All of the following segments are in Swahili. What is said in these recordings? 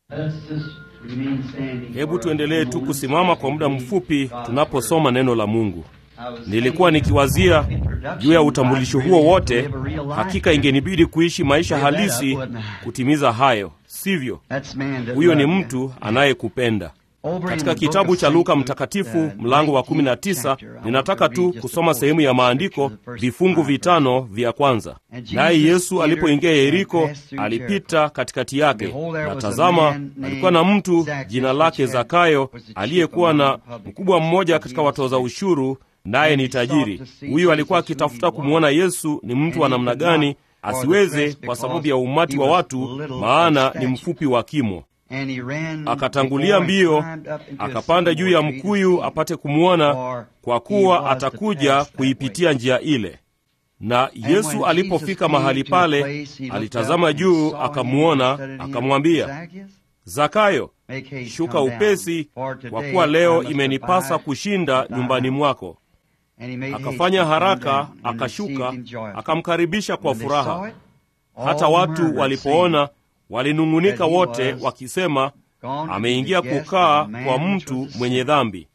Hebu tuendelee tu kusimama kwa muda mfupi tunaposoma neno la Mungu. Nilikuwa nikiwazia juu ya utambulisho huo wote. Hakika ingenibidi kuishi maisha halisi kutimiza hayo, sivyo? Huyo ni mtu anayekupenda. Katika kitabu cha Luka mtakatifu mlango wa 19, ninataka tu kusoma sehemu ya maandiko, vifungu 5 vya kwanza. Naye Yesu alipoingia Yeriko, alipita katikati yake, na tazama, alikuwa na mtu jina lake Zakayo, aliyekuwa na mkubwa mmoja katika watoza ushuru, naye ni tajiri. Huyu alikuwa akitafuta kumwona Yesu ni mtu wa namna gani, asiweze kwa sababu ya umati wa watu, maana ni mfupi wa kimo. Akatangulia mbio, akapanda juu ya mkuyu apate kumwona, kwa kuwa atakuja kuipitia njia ile. Na Yesu alipofika mahali pale, alitazama juu, akamwona, akamwambia, Zakayo, shuka upesi, kwa kuwa leo imenipasa kushinda nyumbani mwako. Akafanya haraka, akashuka, akamkaribisha kwa furaha. Hata watu walipoona, walinung'unika wote wakisema, ameingia kukaa kwa mtu mwenye dhambi.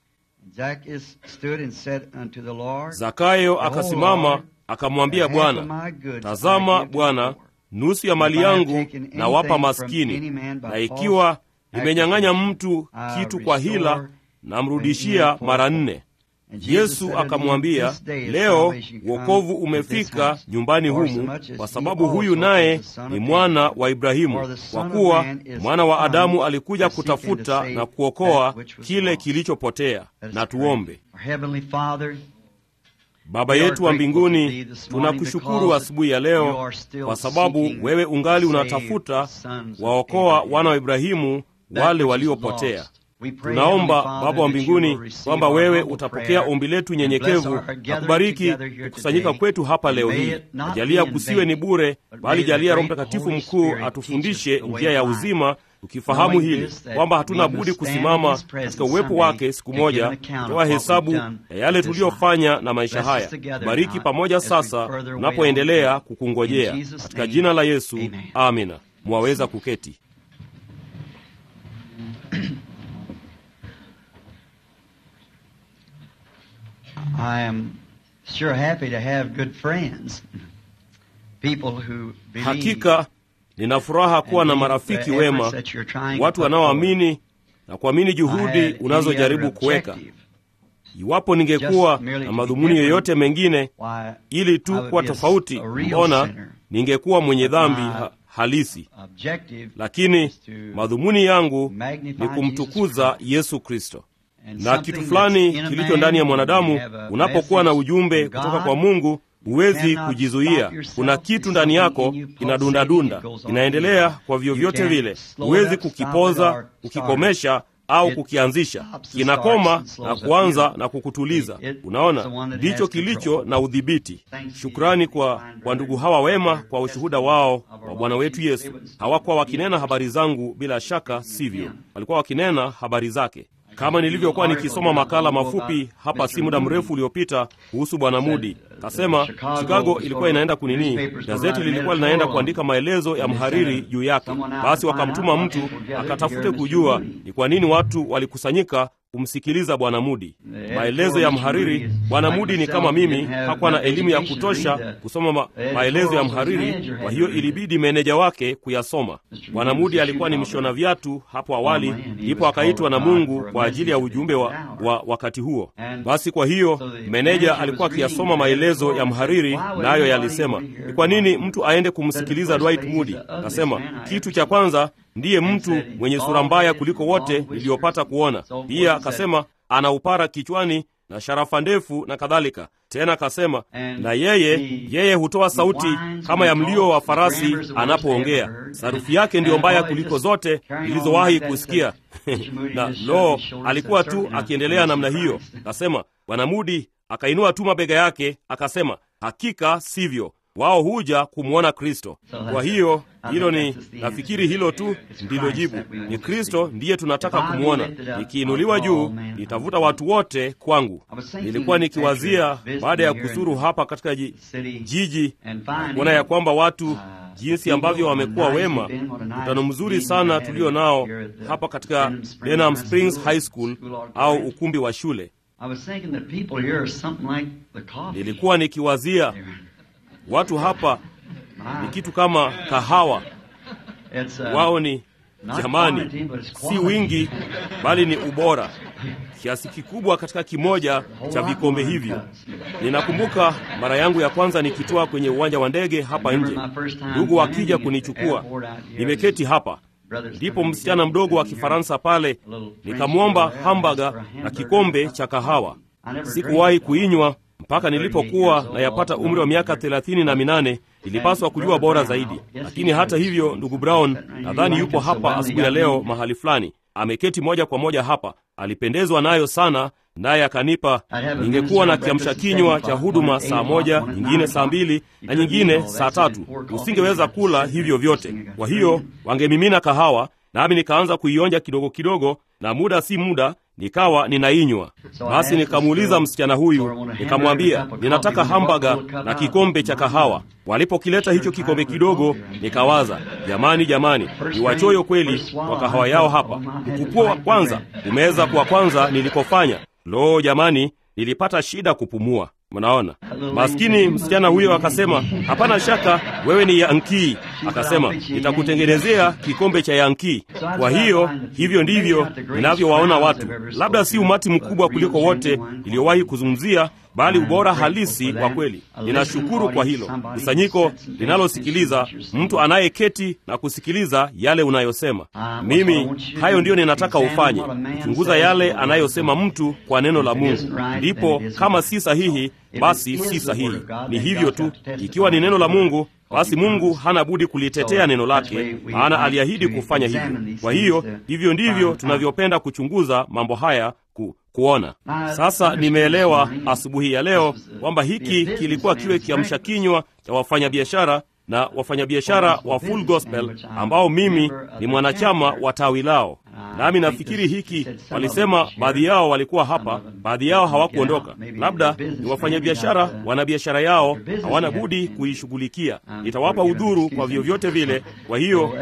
Zakayo akasimama, akamwambia Bwana, tazama Bwana, nusu ya mali yangu nawapa maskini, na ikiwa nimenyang'anya mtu kitu kwa hila, namrudishia mara 4. Yesu akamwambia, leo wokovu umefika nyumbani humu, kwa sababu huyu naye ni mwana wa Ibrahimu, kwa kuwa mwana wa Adamu alikuja kutafuta na kuokoa kile kilichopotea. Na tuombe. Baba yetu wa mbinguni, tunakushukuru asubuhi ya leo kwa sababu wewe ungali unatafuta waokoa wana wa Ibrahimu, wale waliopotea. Tunaomba Baba wa mbinguni kwamba wewe utapokea ombi letu nyenyekevu na kubariki kukusanyika kwetu hapa leo hii. Jalia kusiwe ni bure, bali jalia Roho Mtakatifu mkuu atufundishe njia ya uzima, tukifahamu hili kwamba hatuna budi kusimama katika uwepo wake siku moja, kutoa hesabu ya yale tuliyofanya na maisha haya. Bariki pamoja sasa tunapoendelea kukungojea, katika jina la Yesu, amina. Mwaweza kuketi. I am sure happy to have good friends. People who believe. Hakika nina furaha kuwa na marafiki wema, watu wanaoamini na kuamini juhudi unazojaribu kuweka. Iwapo ningekuwa na madhumuni yoyote mengine ili tu kuwa tofauti, mbona ningekuwa mwenye dhambi halisi. Lakini madhumuni yangu ni kumtukuza Yesu Kristo. Na kitu fulani kilicho ndani ya mwanadamu, unapokuwa na ujumbe kutoka kwa Mungu, huwezi kujizuia. Kuna kitu ndani yako kinadunda, inaendelea kwa vyovyote vile. Huwezi kukipoza, kukikomesha au kukianzisha. Kinakoma na kuanza na kukutuliza. Unaona, ndicho kilicho na udhibiti. Shukrani kwa ndugu hawa wema kwa ushuhuda wao wa Bwana wetu Yesu. Hawakuwa wakinena habari zangu bila shaka, sivyo? Walikuwa wakinena habari zake. Kama nilivyokuwa nikisoma makala mafupi hapa si muda mrefu uliopita kuhusu Bwana Moody, kasema Chicago ilikuwa inaenda kunini, gazeti lilikuwa linaenda kuandika maelezo ya mhariri juu yake. Basi wakamtuma mtu akatafute kujua ni kwa nini watu walikusanyika kumsikiliza Bwana Moody. Maelezo ya mhariri. Bwana Moody ni kama mimi, hakuwa na elimu ya kutosha kusoma maelezo ya mhariri, kwa hiyo ilibidi meneja wake kuyasoma. Bwana Moody alikuwa ni mshona viatu hapo awali, ndipo akaitwa na Mungu kwa ajili ya ujumbe wa wakati huo. Basi kwa hiyo meneja alikuwa akiyasoma maelezo ya mhariri, nayo yalisema, ni kwa nini mtu aende kumsikiliza Dwight Moody? Akasema, kitu cha kwanza, ndiye mtu mwenye sura mbaya kuliko wote niliyopata kuona. Pia akasema ana upara kichwani na sharafa ndefu na kadhalika. Tena akasema, na yeye hutoa sauti kama ya mlio wa farasi anapoongea. Sarufi yake ndiyo mbaya kuliko zote nilizowahi kusikia. Na alikuwa tu akiendelea namna hiyo. Akasema, Bwana Moody akainua tu mabega yake, akasema, hakika sivyo. wao huja kumwona Kristo. Kwa hiyo hilo ni, nafikiri hilo tu ndilo jibu. Ni Kristo ndiye tunataka kumwona. Nikiinuliwa juu, nitavuta watu wote kwangu. Nilikuwa nikiwazia baada ya kuzuru hapa katika jiji kuona ya kwamba watu jinsi ambavyo wamekuwa wema. Mkutano mzuri sana tulio nao hapa katika Denham Springs High School au ukumbi wa shule. Nilikuwa nikiwazia watu hapa ni kitu kama kahawa. Wao ni jamani, si wingi bali ni ubora, kiasi kikubwa katika kimoja cha vikombe hivyo. Ninakumbuka mara yangu ya kwanza nikitoa kwenye uwanja wa ndege hapa nje, ndugu wakija kunichukua, nimeketi hapa, ndipo msichana mdogo wa Kifaransa pale, nikamwomba hamburger na kikombe cha kahawa. Sikuwahi kuinywa mpaka nilipokuwa na yapata umri wa miaka 38. Ilipaswa kujua bora zaidi. Lakini hata hivyo, ndugu Brown nadhani yupo hapa asubuhi ya leo mahali fulani, ameketi moja kwa moja hapa. Alipendezwa nayo sana, naye akanipa. Ningekuwa na kiamsha kinywa cha huduma saa 1, nyingine saa 2 na nyingine saa 3. Usingeweza kula hivyo vyote. Kwa hiyo wangemimina kahawa, nami nikaanza kuionja kidogo kidogo, na muda si muda nikawa ninainywa. Basi nikamuuliza msichana huyu, nikamwambia ninataka hamburger na kikombe cha kahawa. Walipokileta hicho kikombe kidogo, nikawaza, jamani, ni wachoyo kweli kwa kahawa yao hapa. Ukupua wa kwanza umeweza kwa kwanza nilikofanya. Lo jamani, nilipata shida kupumua. Mnaona? Maskini msichana huyo akasema, hapana shaka wewe ni Yankee. Akasema, nitakutengenezea kikombe cha Yankee. Kwa hiyo, hivyo ndivyo ninavyowaona watu. Labda si umati mkubwa kuliko wote iliyowahi kuzungumzia, bali ubora halisi wa kweli. Ninashukuru kwa hilo. Kusanyiko linalosikiliza, mtu anayeketi na kusikiliza yale unayosema. Mimi, hayo ndio ninataka ufanye. Kuchunguza yale anayosema mtu kwa neno la Mungu. Ndipo kama si sahihi, basi si sahihi. Ni hivyo tu. Ikiwa ni neno la Mungu, basi Mungu hana budi kulitetea neno lake, maana aliahidi kufanya hivyo. Kwa hiyo, hivyo ndivyo tunavyopenda kuchunguza mambo haya kuona. Sasa nimeelewa asubuhi ya leo kwamba hiki kilikuwa kiwe kiamsha kinywa cha wafanyabiashara na wafanyabiashara wa Full Gospel ambao mimi ni mwanachama wa tawi lao. Nami nafikiri hiki walisema baadhi yao walikuwa hapa, baadhi yao hawakuondoka. Labda ni wafanyabiashara, wana biashara yao, hawana budi kuishughulikia. Itawapa udhuru kwa vyovyote vile. Kwa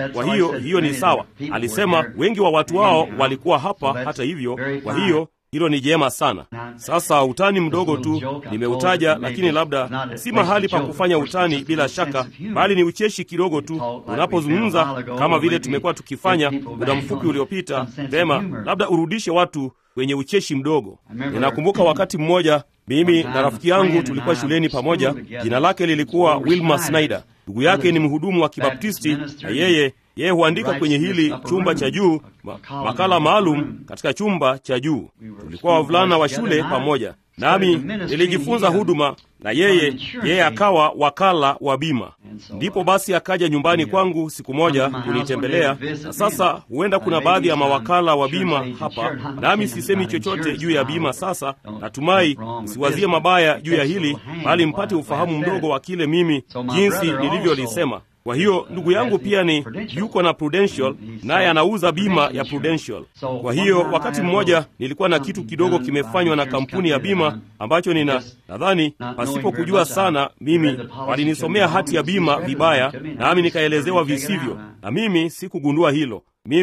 hiyo ni sawa. Alisema wengi wa watu wao walikuwa hapa hata hivyo. Kwa hiyo hilo ni jema sana. Sasa utani mdogo tu nimeutaja, lakini labda si mahali pa kufanya utani bila shaka, bali ni ucheshi kidogo tu. Unapozungumza kama vile tumekuwa tukifanya muda mfupi uliopita, vema, labda urudishe watu kwenye ucheshi mdogo. Ninakumbuka wakati mmoja mimi na rafiki yangu tulikuwa shuleni pamoja. Jina lake lilikuwa Wilma Snyder. Ndugu yake ni mhudumu wa Kibaptisti, na yeye huandika kwenye hili chumba cha juu makala maalum katika chumba cha juu. Tulikuwa wavulana wa shule pamoja, nami nilijifunza huduma, na yeye akawa wakala wa bima. Ndipo basi akaja nyumbani kwangu siku moja kunitembelea. Na sasa huenda kuna baadhi ya mawakala wa bima hapa, nami sisemi chochote juu ya bima. Sasa natumai msiwazie mabaya juu ya hili, bali mpate ufahamu mdogo wa kile mimi jinsi nilivyolisema. Kwa hiyo ndugu yangu pia yuko na Prudential, naye anauza bima ya Prudential. Kwa hiyo wakati mmoja nilikuwa na kitu kidogo kimefanywa na kampuni ya bima ambacho nadhani pasipo kujua sana mimi walinisomea hati ya bima vibaya, nami nikaelezewa visivyo, na mimi sikugundua hilo.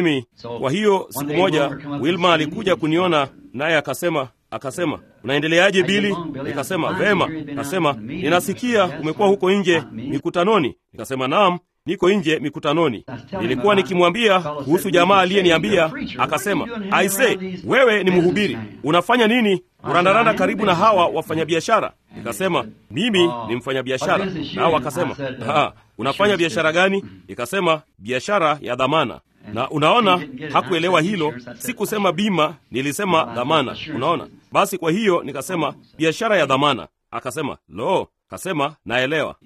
Kwa hiyo siku moja Wilma alikuja kuniona, naye akasema, unaendeleaje Billy? Nikasema, vema. Akasema, ninasikia umekuwa huko nje mikutanoni. Nikasema, naam, niko nje mikutanoni. Nilikuwa nikimwambia kuhusu jamaa aliyeniambia. Akasema, I say, wewe ni mhubiri, unafanya nini urandaranda karibu na hawa wafanyabiashara? Nikasema, mimi ni mfanyabiashara. Nao wakasema, unafanya biashara gani? Nikasema, biashara ya dhamana. Na unaona, hakuelewa hilo. Sikusema bima, nilisema dhamana. Unaona? Basi kwa hiyo nikasema biashara ya dhamana. Akasema, akasema, naelewa.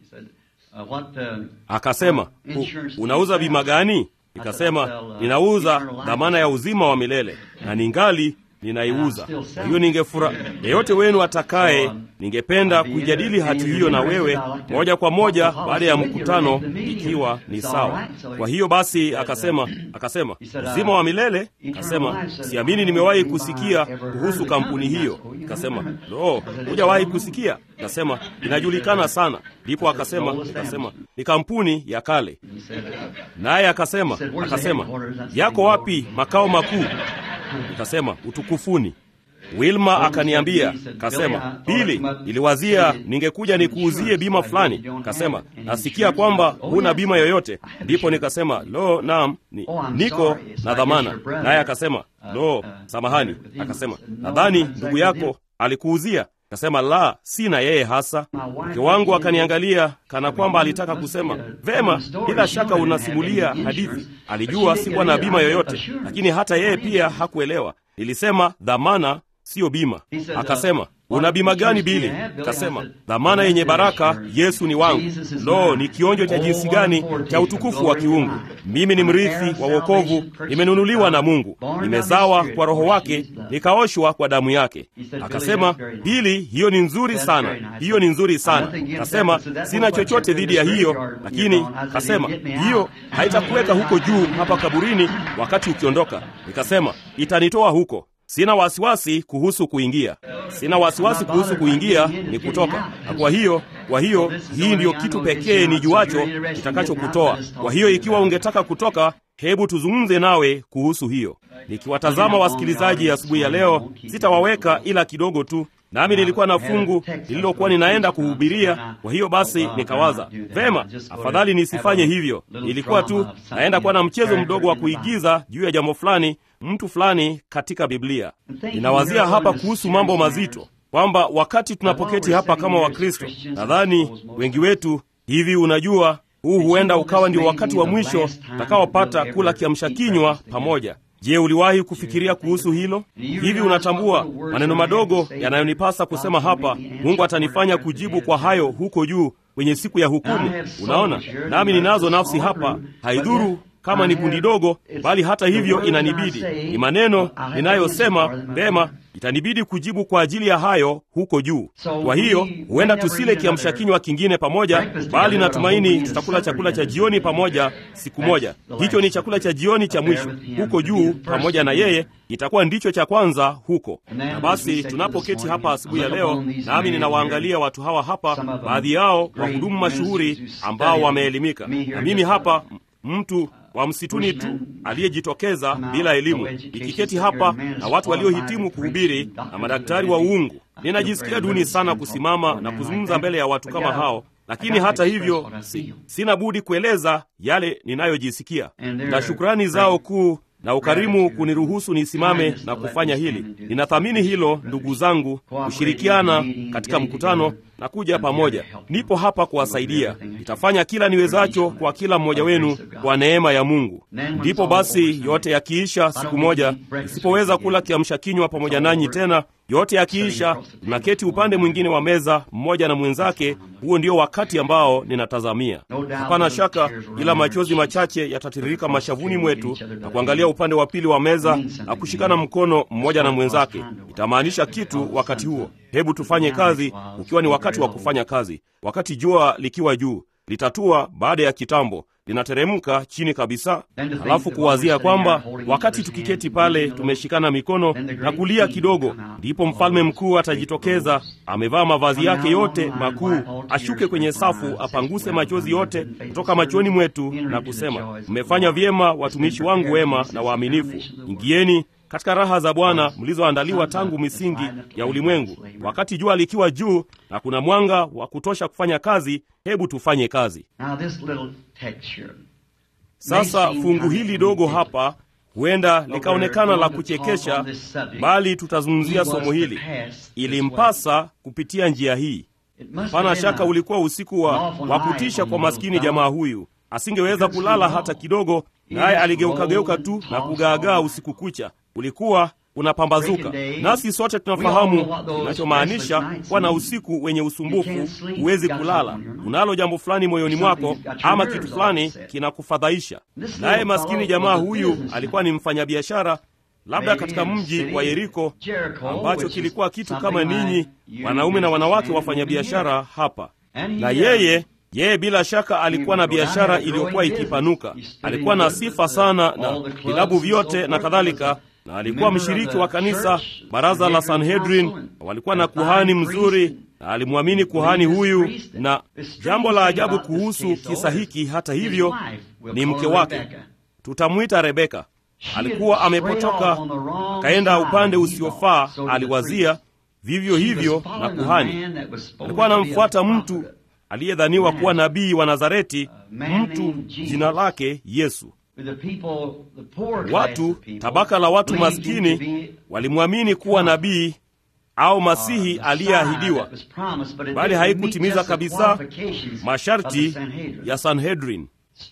Akasema, unauza bima gani? Nikasema, ninauza dhamana ya uzima wa milele, na ningali ninaiuza. Kwa hiyo yeyote wenu atakaye, ningependa kujadili hati hiyo na wewe moja kwa moja baada ya mkutano, ikiwa ni sawa. Kwa hiyo basi akasema uzima wa milele. Akasema siamini nimewahi kusikia kuhusu kampuni hiyo. Akasema hujawahi kusikia? Akasema inajulikana sana. Ndipo akasema ni kampuni ya kale. Naye akasema yako wapi makao makuu? Akasema utukufuni. Wilma akaniambia, kasema, Bili, niliwazia ningekuja nikuuzie bima fulani. Kasema, nasikia kwamba huna bima yoyote. Ndipo nikasema, naam, niko na dhamana. Naye akasema, samahani. Akasema, nadhani ndugu yako alikuuzia. Kasema, la, sina yeye hasa. Mke wangu akaniangalia kana kwamba alitaka kusema, vema, bila shaka unasimulia hadithi. Alijua sikuwa na bima yoyote, lakini hata yeye pia hakuelewa. Nilisema dhamana, sio bima. Akasema, una bima gani Bili? Akasema, dhamana yenye baraka, Yesu ni wangu. Ni kionjo cha jinsi gani cha utukufu wa kiungu. Mimi ni mrithi wa wokovu, nimenunuliwa na Mungu, nimezawa kwa Roho wake, nikaoshwa kwa damu yake. Akasema, Bili, hiyo ni nzuri sana, hiyo ni nzuri sana. Akasema, sina chochote dhidi ya hiyo, lakini akasema, hiyo haitakuweka huko juu hapa kaburini wakati ukiondoka. Nikasema, itanitoa huko. Sina wasiwasi kuhusu kuingia. Sina wasiwasi kuhusu kuingia, ni kutoka. Na kwa hiyo hii ndiyo kitu pekee nijuacho kitakachokutoa. Kwa hiyo ikiwa ungetaka kutoka, hebu tuzungumze nawe kuhusu hiyo. Nikiwatazama wasikilizaji asubuhi ya leo, sitawaweka ila kidogo tu. Nami nilikuwa na fungu lililokuwa ninaenda kuhubiria. Kwa hiyo basi nikawaza, vema, afadhali nisifanye hivyo. Nilikuwa tu naenda kuwa na mchezo mdogo wa kuigiza juu ya jambo fulani, mtu fulani katika Biblia. Ninawazia hapa kuhusu mambo mazito, kwamba wakati tunapoketi hapa kama Wakristo, nadhani wengi wetu hivi, unajua, huu huenda ukawa ndio wakati wa mwisho tutakaopata kula kiamsha kinywa pamoja. Je, uliwahi kufikiria kuhusu hilo? Hivi unatambua maneno madogo yanayonipasa kusema hapa, Mungu atanifanya kujibu kwa hayo huko juu kwenye siku ya hukumu. Unaona, nami ninazo nafsi hapa, haidhuru kama ni kundi dogo, bali hata hivyo inanibidi. Ni maneno ninayosema, vema, itanibidi kujibu kwa ajili ya hayo huko juu. Kwa hiyo huenda tusile kiamsha kinywa kingine pamoja, bali natumaini tutakula chakula cha jioni pamoja siku moja. Hicho ni chakula cha jioni cha mwisho huko juu pamoja na yeye, itakuwa ndicho cha kwanza huko. Na basi tunapoketi hapa asubuhi ya leo, nami ninawaangalia watu hawa hapa, baadhi yao wahudumu mashuhuri ambao wameelimika, na mimi hapa mtu wa msituni tu aliyejitokeza bila elimu, ikiketi hapa na watu waliohitimu kuhubiri na madaktari wa uungu. Ninajisikia duni sana kusimama na kuzungumza mbele ya watu kama hao, lakini hata hivyo sina budi kueleza yale ninayojisikia, na shukrani zao kuu na ukarimu kuniruhusu nisimame na kufanya hili. Ninathamini hilo, ndugu zangu, kushirikiana katika mkutano na kuja pamoja. Nipo hapa kuwasaidia. Nitafanya kila niwezacho kwa kila mmoja wenu kwa neema ya Mungu. Ndipo basi yote yakiisha siku moja, nisipoweza kula kiamsha kinywa pamoja nanyi tena, yote yakiisha, tunaketi upande mwingine wa meza mmoja na mwenzake. Huo ndio wakati ambao ninatazamia. Hapana shaka, ila machozi machache yatatiririka mashavuni mwetu na kuangalia upande wa pili wa meza na kushikana mkono mmoja na mwenzake. Itamaanisha kitu wakati huo. Hebu tufanye kazi ukiwa ni wakati wa kufanya kazi. Wakati jua likiwa juu, litatua baada ya kitambo, linateremka chini kabisa. Halafu kuwazia kwamba wakati tukiketi pale tumeshikana mikono na kulia kidogo, ndipo mfalme mkuu atajitokeza, amevaa mavazi yake yote makuu, ashuke kwenye safu, apanguse machozi yote kutoka machoni mwetu na kusema, mmefanya vyema watumishi wangu wema na waaminifu. Ingieni katika raha za Bwana mlizoandaliwa tangu misingi ya ulimwengu. Wakati jua likiwa juu na kuna mwanga wa kutosha kufanya kazi, hebu tufanye kazi. Sasa fungu hili dogo hapa huenda likaonekana la kuchekesha, bali tutazungumzia somo hili. Ilimpasa kupitia njia hii. Hapana shaka ulikuwa usiku wa kutisha kwa maskini jamaa huyu. Asingeweza kulala hata kidogo, naye aligeuka tu na kugaagaa usiku kucha. Ulikuwa unapambazuka, nasi sote tunafahamu kinachomaanisha kuwa na usiku wenye usumbufu. Huwezi kulala, unalo jambo fulani moyoni mwako, ama kitu fulani kinakufadhaisha. Naye maskini jamaa huyu alikuwa ni mfanyabiashara, labda katika mji wa Yeriko, ambacho kilikuwa kitu kama ninyi wanaume na wanawake wafanyabiashara hapa. Na yeye bila shaka alikuwa na biashara iliyokuwa ikipanuka. Alikuwa na sifa sana na vilabu vyote na kadhalika, na alikuwa mshiriki wa kanisa, baraza la Sanhedrin. Walikuwa na kuhani mzuri, na alimwamini kuhani huyu. Na jambo la ajabu kuhusu kisa hiki, hata hivyo, ni mke wake. Tutamwita Rebeka. Alikuwa amepotoka, akaenda upande usiofaa. Aliwazia vivyo hivyo na kuhani. Alikuwa anamfuata mtu aliyedhaniwa kuwa nabii wa Nazareti, mtu jina lake Yesu. Watu, tabaka la watu maskini, walimwamini kuwa nabii au masihi aliyeahidiwa, bali haikutimiza kabisa masharti ya Sanhedrin.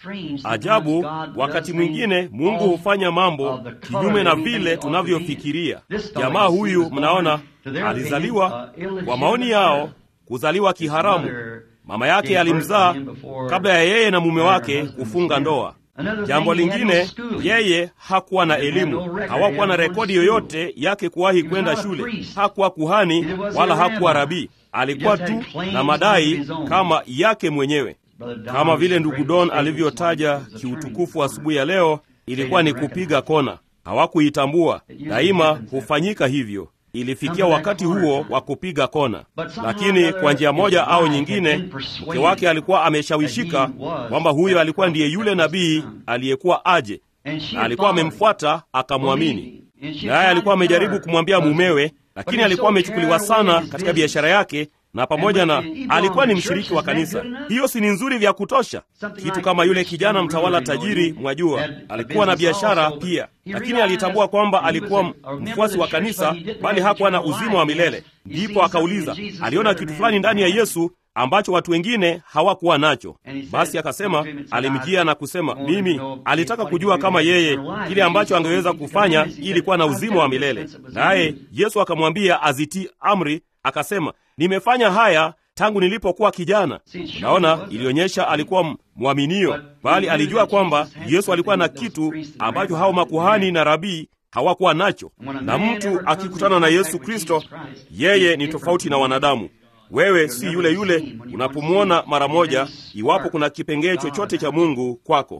Ajabu, wakati mwingine Mungu hufanya mambo kinyume na vile tunavyofikiria. Jamaa huyu, mnaona, alizaliwa kwa maoni yao, kuzaliwa kiharamu. Mama yake alimzaa kabla ya yeye na mume wake kufunga ndoa. Jambo lingine, yeye hakuwa na elimu. Hawakuwa na rekodi yoyote yake kuwahi kwenda shule. Hakuwa kuhani wala hakuwa rabii. Alikuwa tu na madai kama yake mwenyewe. Kama vile ndugu Don alivyotaja kiutukufu asubuhi ya leo, ilikuwa ni kupiga kona. Hawakuitambua. Daima hufanyika hivyo. Ilifikia wakati huo wa kupiga kona, lakini kwa njia moja au nyingine, mke wake alikuwa ameshawishika kwamba huyo alikuwa ndiye yule nabii aliyekuwa aje, na alikuwa amemfuata akamwamini. Naye alikuwa amejaribu kumwambia mumewe, lakini alikuwa amechukuliwa sana katika biashara yake, na pamoja na alikuwa ni mshiriki wa kanisa. Hiyo si ni nzuri vya kutosha? Kitu kama yule kijana mtawala tajiri, mwajua, alikuwa na biashara pia, lakini alitambua kwamba alikuwa mfuasi wa kanisa, bali hakuwa na uzima wa milele. Ndipo akauliza, aliona kitu fulani ndani ya Yesu ambacho watu wengine hawakuwa nacho. Basi akasema, alimjia na kusema, mimi alitaka kujua kama yeye kile ambacho angeweza kufanya ili kuwa na uzima wa milele. Naye Yesu akamwambia azitii amri. Akasema, nimefanya haya tangu nilipokuwa kijana. Unaona, ilionyesha alikuwa mwaminio, bali alijua kwamba Yesu alikuwa na kitu ambacho hao makuhani na rabii hawakuwa nacho. Na mtu akikutana na Yesu Kristo, yeye ni tofauti na wanadamu. Wewe si yule yule unapomwona mara moja, iwapo kuna kipengee chochote cha Mungu kwako.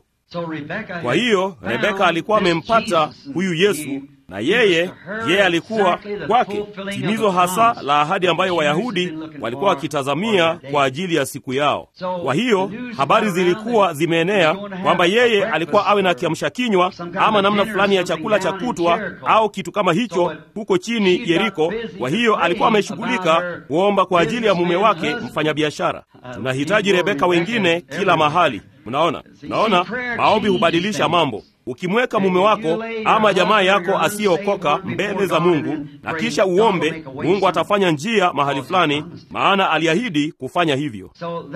Kwa hiyo Rebeka alikuwa amempata huyu Yesu, na yeye alikuwa kwake timizo hasa la ahadi ambayo Wayahudi walikuwa wakitazamia kwa ajili ya siku yao. Kwa hiyo habari zilikuwa zimeenea kwamba yeye alikuwa awe na kiamsha kinywa ama namna fulani ya chakula cha kutwa au kitu kama hicho huko chini Yeriko. Kwa hiyo alikuwa ameshughulika kuomba kwa ajili ya mume wake mfanyabiashara. Tunahitaji Rebeka wengine kila mahali. Mnaona, maombi hubadilisha mambo. Ukimweka mume wako ama jamaa yako asiyeokoka mbele za Mungu na kisha uombe, Mungu atafanya njia mahali fulani, maana aliahidi kufanya hivyo.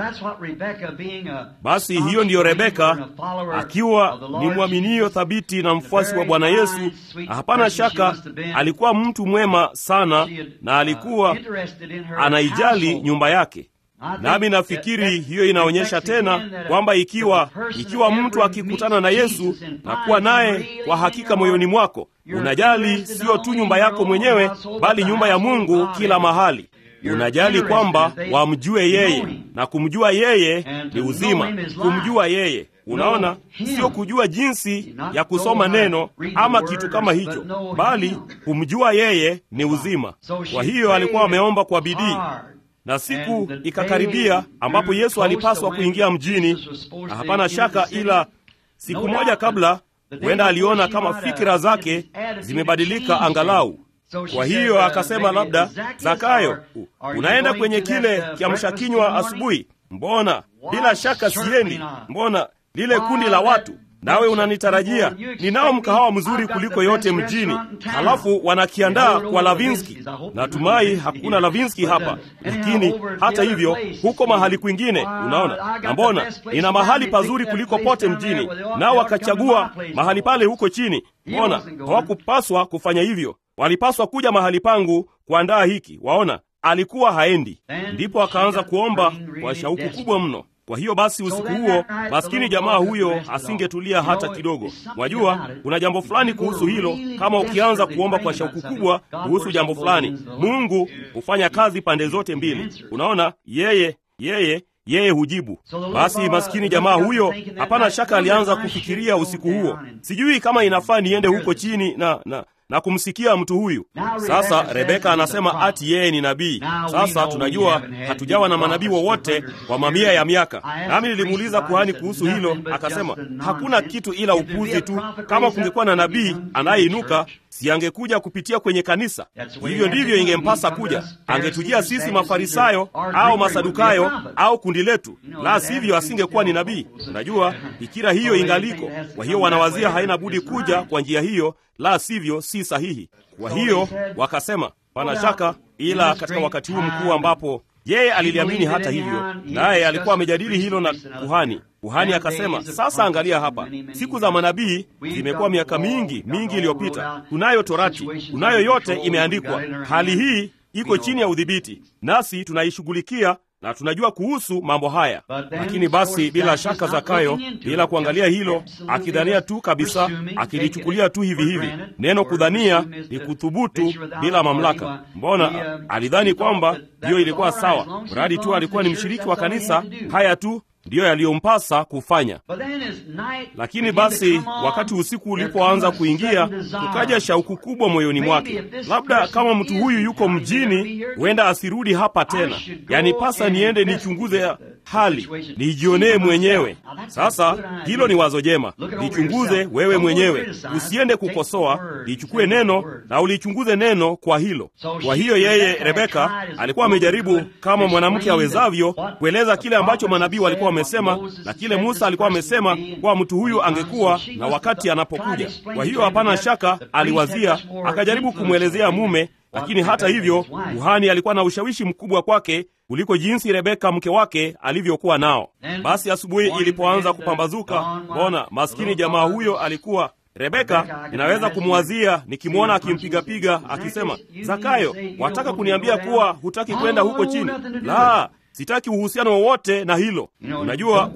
Basi hiyo ndiyo Rebeka, akiwa ni mwaminio thabiti na mfuasi wa Bwana Yesu. Hapana shaka alikuwa mtu mwema sana, na alikuwa anaijali nyumba yake. Nami nafikiri hiyo inaonyesha tena kwamba ikiwa mtu akikutana na Yesu na kuwa naye kwa hakika moyoni mwako, unajali sio tu nyumba yako mwenyewe, bali nyumba ya Mungu kila mahali. Unajali kwamba wamjue yeye, na kumjua yeye ni uzima. Kumjua yeye, unaona, sio kujua jinsi ya kusoma neno ama kitu kama hicho, bali kumjua yeye ni uzima. Kwa hiyo alikuwa ameomba kwa bidii. Na siku ikakaribia ambapo Yesu alipaswa kuingia mjini, na hapana shaka ila siku moja kabla, huenda aliona kama fikira zake zimebadilika angalau. Kwa hiyo akasema, labda, Zakayo, unaenda kwenye kile kiamsha kinywa asubuhi? Mbona bila shaka siendi. Mbona lile kundi la watu, nawe unanitarajia? Ninao mkahawa mzuri kuliko yote mjini, halafu wanakiandaa kwa Lavinski. Natumai hakuna Lavinski hapa, lakini hata hivyo huko mahali kwingine, unaona. Na mbona nina mahali pazuri kuliko pote mjini, nao wakachagua mahali pale huko chini. Mbona hawakupaswa kufanya hivyo? Walipaswa kuja mahali pangu kuandaa hiki. Waona, alikuwa haendi. Ndipo akaanza kuomba kwa shauku kubwa mno. Kwa hiyo basi usiku huo maskini jamaa huyo asingetulia hata kidogo. Mwajua, kuna jambo fulani kuhusu hilo. Kama ukianza kuomba kwa shauku kubwa kuhusu jambo fulani, Mungu hufanya kazi pande zote mbili. Unaona, yeye hujibu. Basi maskini jamaa huyo, hapana shaka alianza kufikiria usiku huo, sijui kama inafaa niende huko chini na kumsikia mtu huyu. Sasa Rebeka anasema ati yeye ni nabii. Sasa tunajua hatujawa na manabii wowote kwa mamia ya miaka. Nami nilimuuliza kuhani kuhusu hilo, akasema hakuna kitu ila upuzi tu. Kama kungekuwa na nabii anayeinuka, si angekuja kupitia kwenye kanisa? Hivyo ndivyo ingempasa kuja. Angetujia sisi Mafarisayo au Masadukayo au kundi letu, la sivyo asingekuwa ni nabii. Unajua, fikira hiyo ingaliko. Kwa hiyo wanawazia haina budi kuja kwa njia hiyo, la sivyo si sahihi. Kwa hiyo wakasema pana shaka, ila katika wakati huu mkuu ambapo yeye aliliamini hata hivyo, naye alikuwa amejadili hilo na kuhani. Kuhani akasema, sasa angalia hapa, siku za manabii zimekuwa miaka mingi iliyopita. Tunayo Torati, tunayo yote imeandikwa. Hali hii iko chini ya udhibiti, nasi tunaishughulikia na tunajua kuhusu mambo haya. Lakini basi bila shaka Zakayo, bila kuangalia hilo, akidhania tu kabisa, akilichukulia tu hivi. Neno kudhania ni kuthubutu bila mamlaka. Mbona alidhani kwamba hiyo ilikuwa sawa, mradi tu alikuwa ni mshiriki wa kanisa. Haya tu ndiyo yaliyompasa kufanya. Lakini basi wakati usiku ulipoanza kuingia, kukaja shauku kubwa moyoni mwake. Labda kama mtu huyu yuko mjini, huenda asirudi hapa tena. Yanipasa niende nichunguze hali, nijionee mwenyewe. Sasa hilo ni wazo jema. Lichunguze wewe mwenyewe, usiende kukosoa. Lichukue neno na ulichunguze neno kwa hilo. Kwa hiyo yeye Rebeka alikuwa amejaribu kama mwanamke awezavyo kueleza kile ambacho manabii walikuwa wamesema na kile Musa alikuwa amesema kwa mtu huyu angekuwa na wakati anapokuja. Kwa hiyo hapana shaka aliwazia, akajaribu kumwelezea mume. Lakini hata hivyo kuhani alikuwa na ushawishi mkubwa kwake kuliko jinsi Rebeka mke wake alivyokuwa nao. Basi asubuhi ilipoanza kupambazuka, mbona maskini jamaa huyo alikuwa Rebeka, ninaweza kumwazia nikimwona akimpiga akisema, Zakayo, wataka kuniambia kuwa hutaki kwenda huko chini? La, sitaki uhusiano wowote na hilo. Unajua,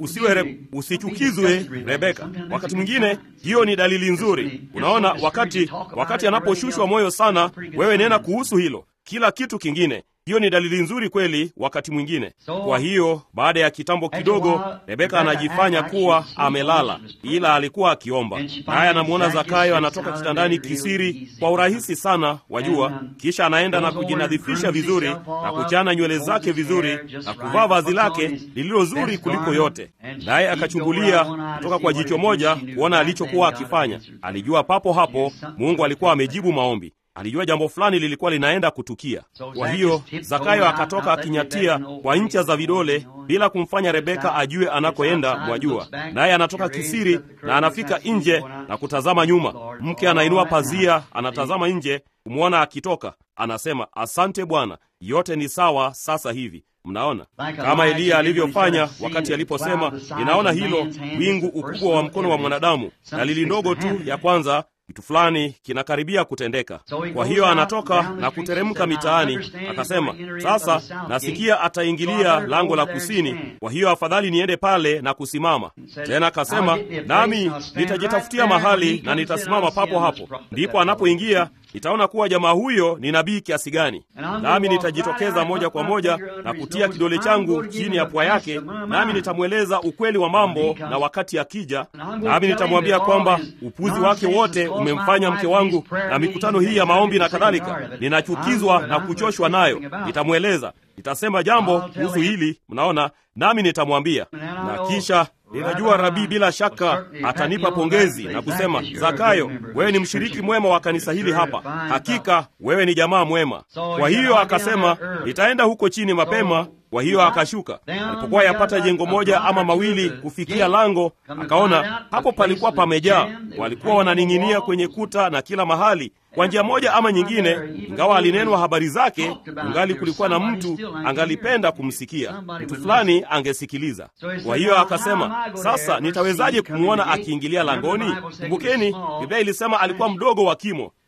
usichukizwe Rebeka. Wakati mwingine hiyo ni dalili nzuri. Unaona, wakati anaposhushwa moyo sana, wewe nena kuhusu hilo. Kila kitu kingine, hiyo ni dalili nzuri kweli wakati mwingine. Kwa hiyo baada ya kitambo kidogo, Rebeka anajifanya kuwa amelala, ila alikuwa akiomba. Naye anamuona Zakayo anatoka kitandani kisiri kwa urahisi sana, wajua. Kisha anaenda na kujinadhifisha vizuri na kuchana nywele zake vizuri na kuvaa vazi lake lililo zuri kuliko yote. Naye akachungulia kutoka kwa jicho moja kuona alichokuwa akifanya. Alijua papo hapo Mungu alikuwa amejibu maombi. Alijua jambo fulani lilikuwa linaenda kutukia. Kwa hiyo Zakayo akatoka akinyatia kwa ncha za vidole bila kumfanya Rebeka ajue anakoenda, mwajua. Naye anatoka kisiri na anafika nje na kutazama nyuma. Mke anainua pazia, anatazama nje kumwona akitoka. Anasema, asante Bwana, yote ni sawa sasa hivi. Mnaona kama Eliya alivyofanya wakati aliposema, ninaona hilo wingu ukubwa wa mkono wa mwanadamu, na lili ndogo tu ya kwanza kitu fulani kinakaribia kutendeka. Kwa hiyo anatoka na kuteremka mitaani, akasema, sasa nasikia ataingilia lango la kusini, kwa hiyo afadhali niende pale na kusimama. Tena akasema, nami nitajitafutia mahali na nitasimama papo hapo. Ndipo anapoingia nitaona kuwa jamaa huyo ni nabii kiasi gani. Nami nitajitokeza moja kwa moja na kutia kidole changu chini ya pua yake, nami nitamweleza ukweli wa mambo, na wakati akija, nami nitamwambia kwamba upuzi wake wote umemfanya mke wangu na mikutano hii ya maombi na kadhalika, ninachukizwa na kuchoshwa nayo. Nitamweleza, nitasema jambo kuhusu hili, mnaona, nami nitamwambia. Na kisha ninajua Rabii bila shaka atanipa pongezi na kusema, Zakayo, wewe ni mshiriki mwema wa kanisa hili hapa. Hakika wewe ni jamaa mwema. Kwa hiyo akasema, nitaenda huko chini mapema. Kwa hiyo akashuka. Alipokuwa yapata jengo moja ama mawili kufikia lango, akaona hapo palikuwa pamejaa. Walikuwa wananing'inia kwenye kuta na kila mahali kwa njia moja ama nyingine. Ingawa alinenwa habari zake, ungali kulikuwa na mtu angalipenda kumsikia. Mtu fulani angesikiliza. Kwa hiyo akasema, sasa nitawezaje kumwona akiingilia langoni? Kumbukeni, Biblia ilisema alikuwa mdogo wa kimo.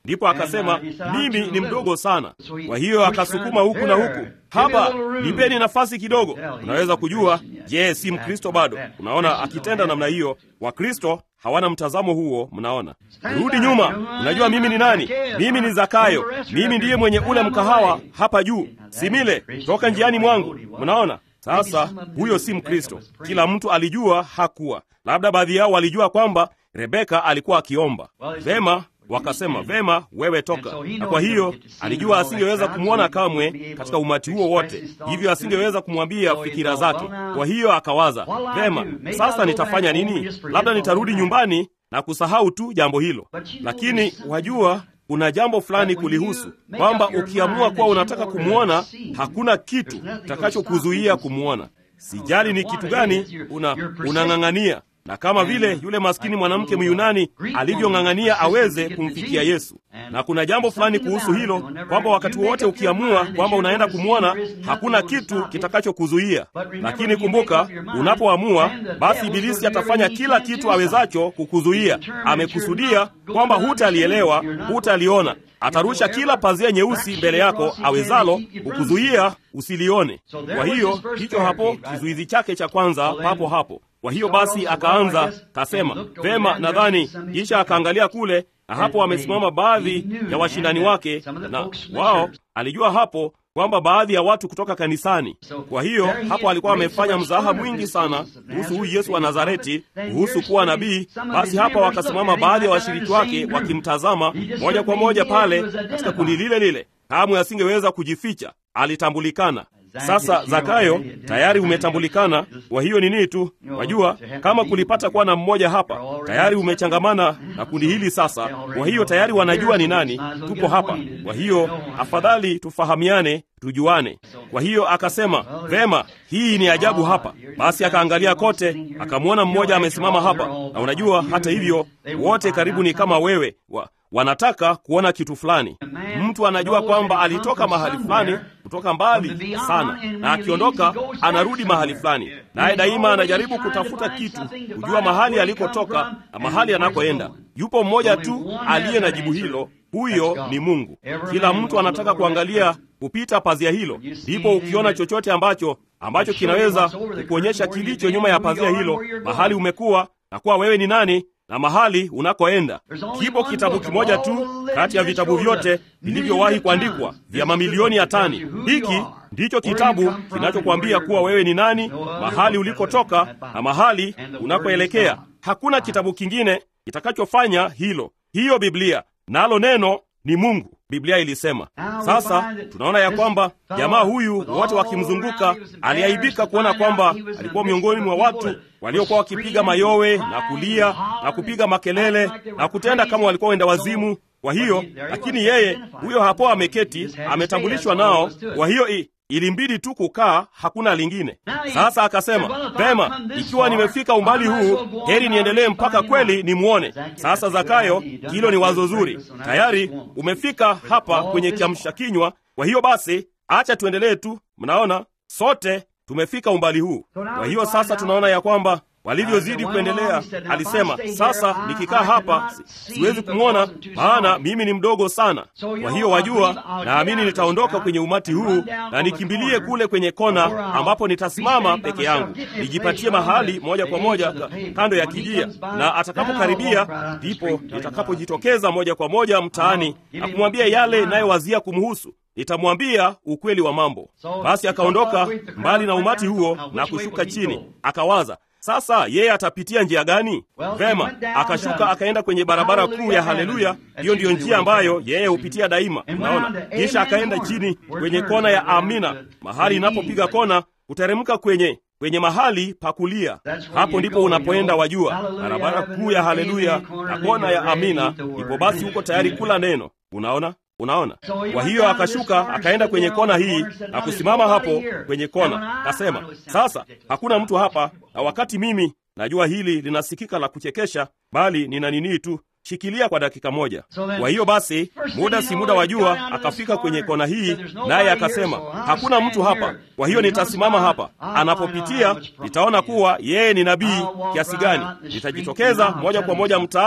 Ndipo akasema, mimi ni mdogo sana. Kwa hiyo akasukuma huku na huku, hapa nipeni nafasi kidogo. Unaweza kujua, je, si Mkristo bado? Unaona, akitenda namna hiyo. Wakristo hawana mtazamo huo. Mnaona, rudi nyuma. Unajua mimi ni nani? Mimi ni Zakayo. Mimi ndiye mwenye ule mkahawa hapa juu. Simile, toka njiani mwangu. Mnaona? Sasa huyo si Mkristo. Kila mtu alijua hakuwa. Labda baadhi yao walijua kwamba Rebeka alikuwa akiomba. Vema, wakasema, vema, wewe toka. Na kwa hiyo alijua asingeweza kumwona kamwe katika umati huo wote, hivyo asingeweza kumwambia fikira zake. Kwa hiyo akawaza, vema, sasa nitafanya nini? Labda nitarudi nyumbani na kusahau tu jambo hilo. Lakini wajua, kuna jambo fulani kulihusu, kwamba ukiamua kuwa unataka kumwona, hakuna kitu kitakachokuzuia kumwona. Sijali ni kitu gani unang'ang'ania. Na kama vile yule maskini mwanamke Myunani alivyong'ang'ania aweze kumfikia Yesu. Na kuna jambo fulani kuhusu hilo, kwamba wakati wote ukiamua kwamba unaenda kumwona, hakuna kitu kitakachokuzuia. Lakini kumbuka, unapoamua, basi Ibilisi atafanya kila kitu awezacho kukuzuia. Amekusudia kwamba hutalielewa, hutaliona. Atarusha kila pazia nyeusi mbele yako awezalo kukuzuia usilione. Kwa hiyo hicho hapo kizuizi chake cha kwanza papo hapo. Kwa hiyo basi akaanza, kasema, vema, nadhani. Kisha akaangalia kule, na hapo wamesimama baadhi ya washindani wake, na wao alijua hapo kwamba baadhi ya watu kutoka kanisani. Kwa hiyo hapo alikuwa amefanya mzaha mwingi sana kuhusu huyu Yesu wa Nazareti, kuhusu kuwa nabii. Basi hapa wakasimama baadhi ya washiriki wake wakimtazama moja kwa moja pale katika kundi lile lile. Kamwe asingeweza kujificha, alitambulikana. Sasa Zakayo tayari umetambulikana. Kwa hiyo ni nini tu, wajua, kama kulipata kuwa na mmoja hapa, tayari umechangamana na kundi hili sasa. Kwa hiyo tayari wanajua ni nani, tupo hapa. Kwa hiyo afadhali tufahamiane, tujuane. Kwa hiyo akasema, vema, hii ni ajabu hapa. Basi akaangalia kote, akamwona mmoja amesimama hapa. Na unajua, hata hivyo, wote karibu ni kama wewe, wanataka kuona kitu fulani. Mtu anajua kwamba alitoka mahali fulani, kutoka mbali sana, na akiondoka anarudi mahali fulani, naye daima anajaribu kutafuta kitu, kujua mahali alikotoka na mahali anakoenda. Yupo mmoja tu aliye na jibu hilo, huyo ni Mungu. Kila mtu anataka kuangalia kupita pazia hilo, ndipo ukiona chochote ambacho kinaweza kukuonyesha kilicho nyuma ya pazia hilo, mahali umekuwa na kuwa wewe ni nani na mahali unakoenda. Kipo kitabu kimoja tu kati ya vitabu vyote vilivyowahi kuandikwa vya mamilioni ya tani. Hiki ndicho kitabu kinachokuambia kuwa wewe ni nani, mahali ulikotoka na mahali unakoelekea. Hakuna kitabu kingine kitakachofanya hilo. Hiyo Biblia, nalo neno ni Mungu, Biblia ilisema. Sasa tunaona ya kwamba jamaa huyu, wote wakimzunguka, aliaibika kuona kwamba alikuwa miongoni mwa watu waliokuwa wakipiga mayowe na kulia na kupiga makelele na kutenda kama walikuwa wenda wazimu. Kwa hiyo, lakini yeye huyo hapo ameketi, ametambulishwa nao. Kwa hiyo ilimbidi tu kukaa, hakuna lingine. Sasa akasema, vema, ikiwa nimefika umbali huu, heri niendelee mpaka kweli nimuone. Sasa Zakayo, hilo ni wazo zuri. Tayari umefika hapa kwenye kiamsha kinywa. Kwa hiyo basi, acha tuendelee tu. Mnaona, sote tumefika umbali huu. Kwa hiyo sasa tunaona ya kwamba walivyozidi kuendelea, alisema, sasa nikikaa hapa siwezi kumwona, maana mimi ni mdogo sana. Kwa hiyo wajua, naamini nitaondoka kwenye umati huu na nikimbilie kule kwenye kona ambapo nitasimama peke yangu, nijipatie mahali moja kwa moja kando ya kijia, na atakapokaribia ndipo nitakapojitokeza moja kwa moja mtaani na kumwambia yale nayowazia kumhusu. Nitamwambia ukweli wa mambo. Basi akaondoka mbali na umati huo na kushuka chini. Akawaza, sasa yeye atapitia njia gani? Vema, akashuka akaenda kwenye barabara kuu ya Haleluya. Hiyo ndiyo njia ambayo yeye hupitia daima. Unaona? Kisha akaenda chini kwenye kona ya Amina, mahali inapopiga kona kuteremka kwenye mahali pa kulia. Hapo ndipo unapoenda, wajua, barabara kuu ya Haleluya na kona ya Amina. Ipo basi huko tayari kula neno. Unaona? Kwa hiyo akashuka akaenda kwenye kona hii na kusimama hapo kwenye kona. Kasema, sasa hakuna mtu hapa, na wakati mimi najua hili linasikika la kuchekesha, bali nina nini tu, shikilia kwa dakika moja. Kwa hiyo basi, muda si muda, wajua, akafika kwenye kona hii, naye akasema, hakuna mtu hapa. Kwa hiyo nitasimama hapa, anapopitia nitaona kuwa yeye ni nabii kiasi gani. Nitajitokeza moja kwa moja mtaani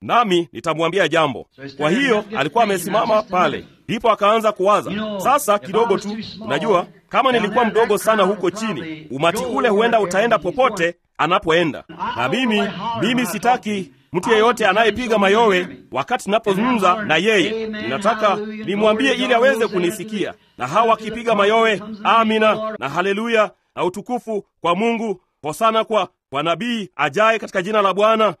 nami nitamwambia jambo. Kwa hiyo alikuwa amesimama pale, ndipo akaanza kuwaza, sasa kidogo tu, unajua, kama nilikuwa mdogo sana huko chini, umati ule huenda utaenda popote anapoenda, na mimi sitaki mtu yeyote anayepiga mayowe wakati ninapozungumza na yeye. Ninataka nimwambie ili aweze kunisikia. Na hawa wakipiga mayowe, amina na haleluya na utukufu kwa Mungu, hosana kwa nabii ajaye katika jina la Bwana,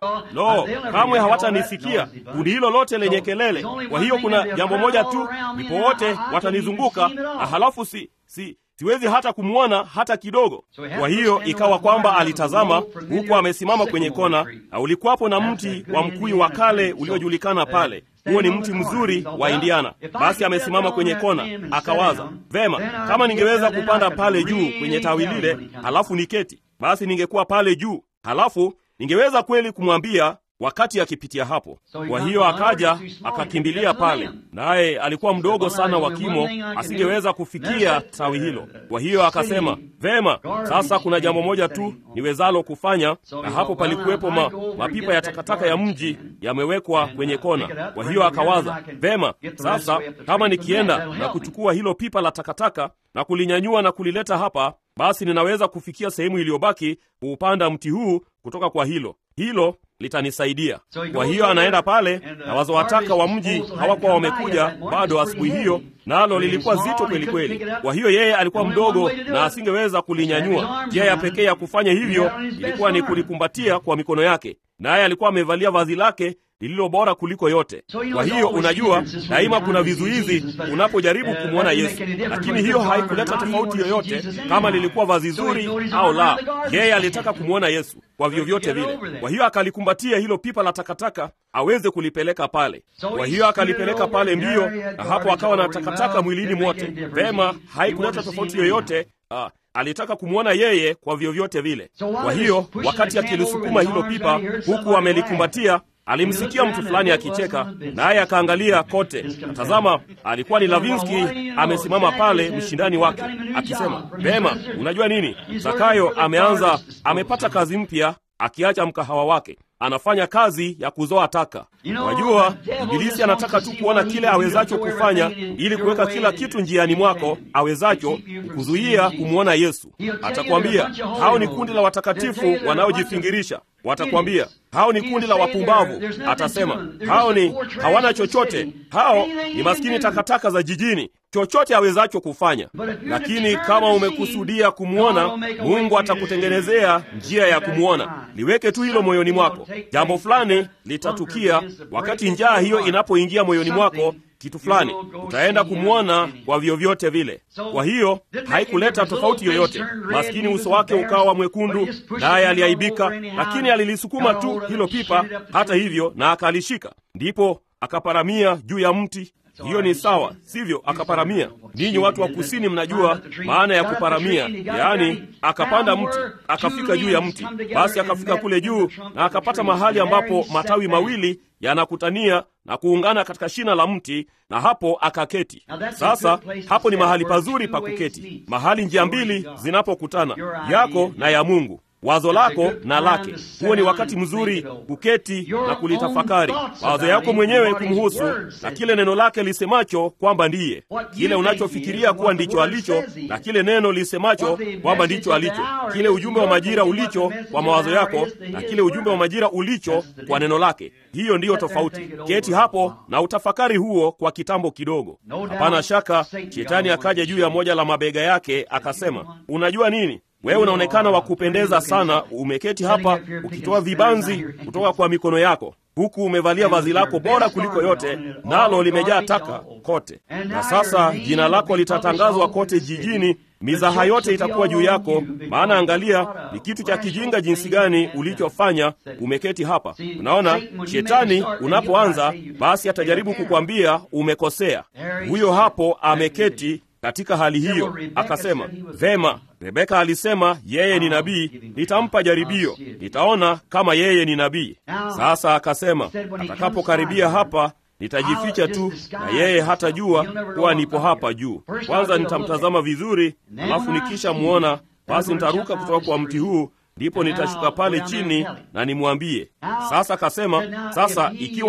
kamwe hawatanisikia. Kundi hilo lote lenye kelele. Kwa hiyo kuna jambo moja tu, ndipo wote watanizunguka, na halafu siwezi hata kumwona hata kidogo. Kwa hiyo ikawa kwamba alitazama huku amesimama kwenye kona, na ulikuwapo na mti wa mkuyu wa kale uliojulikana pale. Huo ni mti mzuri wa Indiana. Basi amesimama kwenye kona, akawaza, vema, kama ningeweza kupanda pale juu kwenye tawi lile, halafu niketi, basi ningekuwa pale juu, halafu ningeweza kweli kumwambia wakati akipitia hapo. Kwa hiyo akaja akakimbilia pale, naye alikuwa mdogo sana wa kimo, asingeweza kufikia tawi hilo. Kwa hiyo akasema, vema, sasa kuna jambo moja tu niwezalo kufanya. Na hapo palikuwepo mapipa ya takataka ya mji yamewekwa kwenye kona. Kwa hiyo akawaza, vema, sasa kama nikienda na kuchukua hilo pipa la takataka na kulinyanyua na kulileta hapa, basi ninaweza kufikia sehemu iliyobaki kuupanda mti huu kutoka kwa hilo litanisaidia. Kwa hiyo anaenda pale, na wazowataka wa mji hawakuwa wamekuja bado asubuhi hiyo, nalo lilikuwa zito kweli kweli. Kwa hiyo yeye alikuwa mdogo na asingeweza kulinyanyua. Njia ya pekee ya kufanya hivyo ilikuwa ni kulikumbatia kwa mikono yake, naye alikuwa amevalia vazi lake lililo bora kuliko yote. Kwa hiyo unajua, daima kuna vizuizi unapojaribu kumwona Yesu, lakini hiyo haikuleta tofauti yoyote kama lilikuwa vazi zuri au la. Yeye alitaka kumwona Yesu kwa vyovyote vile. Kwa hiyo akalikumbatia hilo pipa la takataka aweze kulipeleka pale. Kwa hiyo akalipeleka pale mbio, na hapo akawa na takataka mwilini mwote. Vema, haikuleta tofauti yoyote. Alitaka kumwona yeye kwa vyovyote vile. Kwa hiyo wakati akilisukuma hilo pipa huku amelikumbatia, alimsikia mtu fulani akicheka, naye akaangalia kote. Tazama, alikuwa ni Lavinsky amesimama pale, mshindani wake, akisema, vema, unajua nini, Zakayo amepata kazi mpya, akiacha mkahawa wake, anafanya kazi ya kuzoa taka. Wajua, Ibilisi anataka tu kuona kile awezacho kufanya ili kuweka kila kitu njiani mwako awezacho kuzuia kumwona Yesu. Atakwambia, hao ni kundi la watakatifu wanaojifingirisha. Watakwambia, hao ni kundi la wapumbavu. Atasema, hawana chochote. Hao ni maskini takataka za jijini. Chochote awezacho kufanya. Lakini kama umekusudia kumwona, Mungu atakutengenezea njia ya kumwona. Liweke tu hilo moyoni mwako. Jambo fulani litatukia wakati njaa hiyo inapoingia moyoni mwako. Kitu fulani utaenda kumwona kwa vyovyote vile. Kwa hiyo haikuleta tofauti yoyote. Maskini uso wake ukawa mwekundu, naye aliaibika, lakini alilisukuma tu hilo pipa hata hivyo, na akalishika. Ndipo akaparamia juu ya mti. Hiyo ni sawa, sivyo? Akaparamia. Ninyi watu wa kusini mnajua maana ya kuparamia, yaani akapanda mti, akafika juu ya mti. Basi akafika kule juu na akapata mahali ambapo matawi mawili yanakutania na kuungana katika shina la mti, na hapo akaketi. Sasa hapo ni mahali pazuri pa kuketi, mahali njia mbili zinapokutana, yako na ya Mungu, wazo lako na lake. Huo ni wakati mzuri kuketi na kulitafakari wazo yako mwenyewe kumhusu, na kile neno lake lisemacho kwamba ndiye, kile unachofikiria kuwa ndicho alicho, na kile neno lisemacho kwamba ndicho alicho, kile ujumbe wa majira ulicho kwa mawazo yako, na kile ujumbe wa majira ulicho kwa neno lake. Hiyo ndiyo tofauti. Keti hapo na utafakari huo kwa kitambo kidogo. Hapana shaka Shetani akaja juu ya moja la mabega yake akasema, unajua nini? Wewe unaonekana wa kupendeza sana, umeketi hapa ukitoa vibanzi kutoka kwa mikono yako, huku umevalia vazi lako bora kuliko yote, nalo limejaa taka kote. Na sasa jina lako litatangazwa kote jijini, mizaha yote itakuwa juu yako, maana angalia ni kitu cha kijinga jinsi gani ulichofanya, umeketi hapa. Unaona, Shetani unapoanza, basi atajaribu kukwambia umekosea. Huyo hapo ameketi katika hali hiyo, akasema, vema, Rebeka alisema yeye ni nabii, nitampa jaribio, nitaona kama yeye ni nabii. Sasa akasema, atakapokaribia hapa nitajificha tu, na yeye hatajua kuwa nipo hapa juu. Kwanza nitamtazama vizuri, alafu nikisha muona, basi nitaruka kutoka kwa mti huu ndipo nitashuka pale chini na nimwambie. Sasa kasema, sasa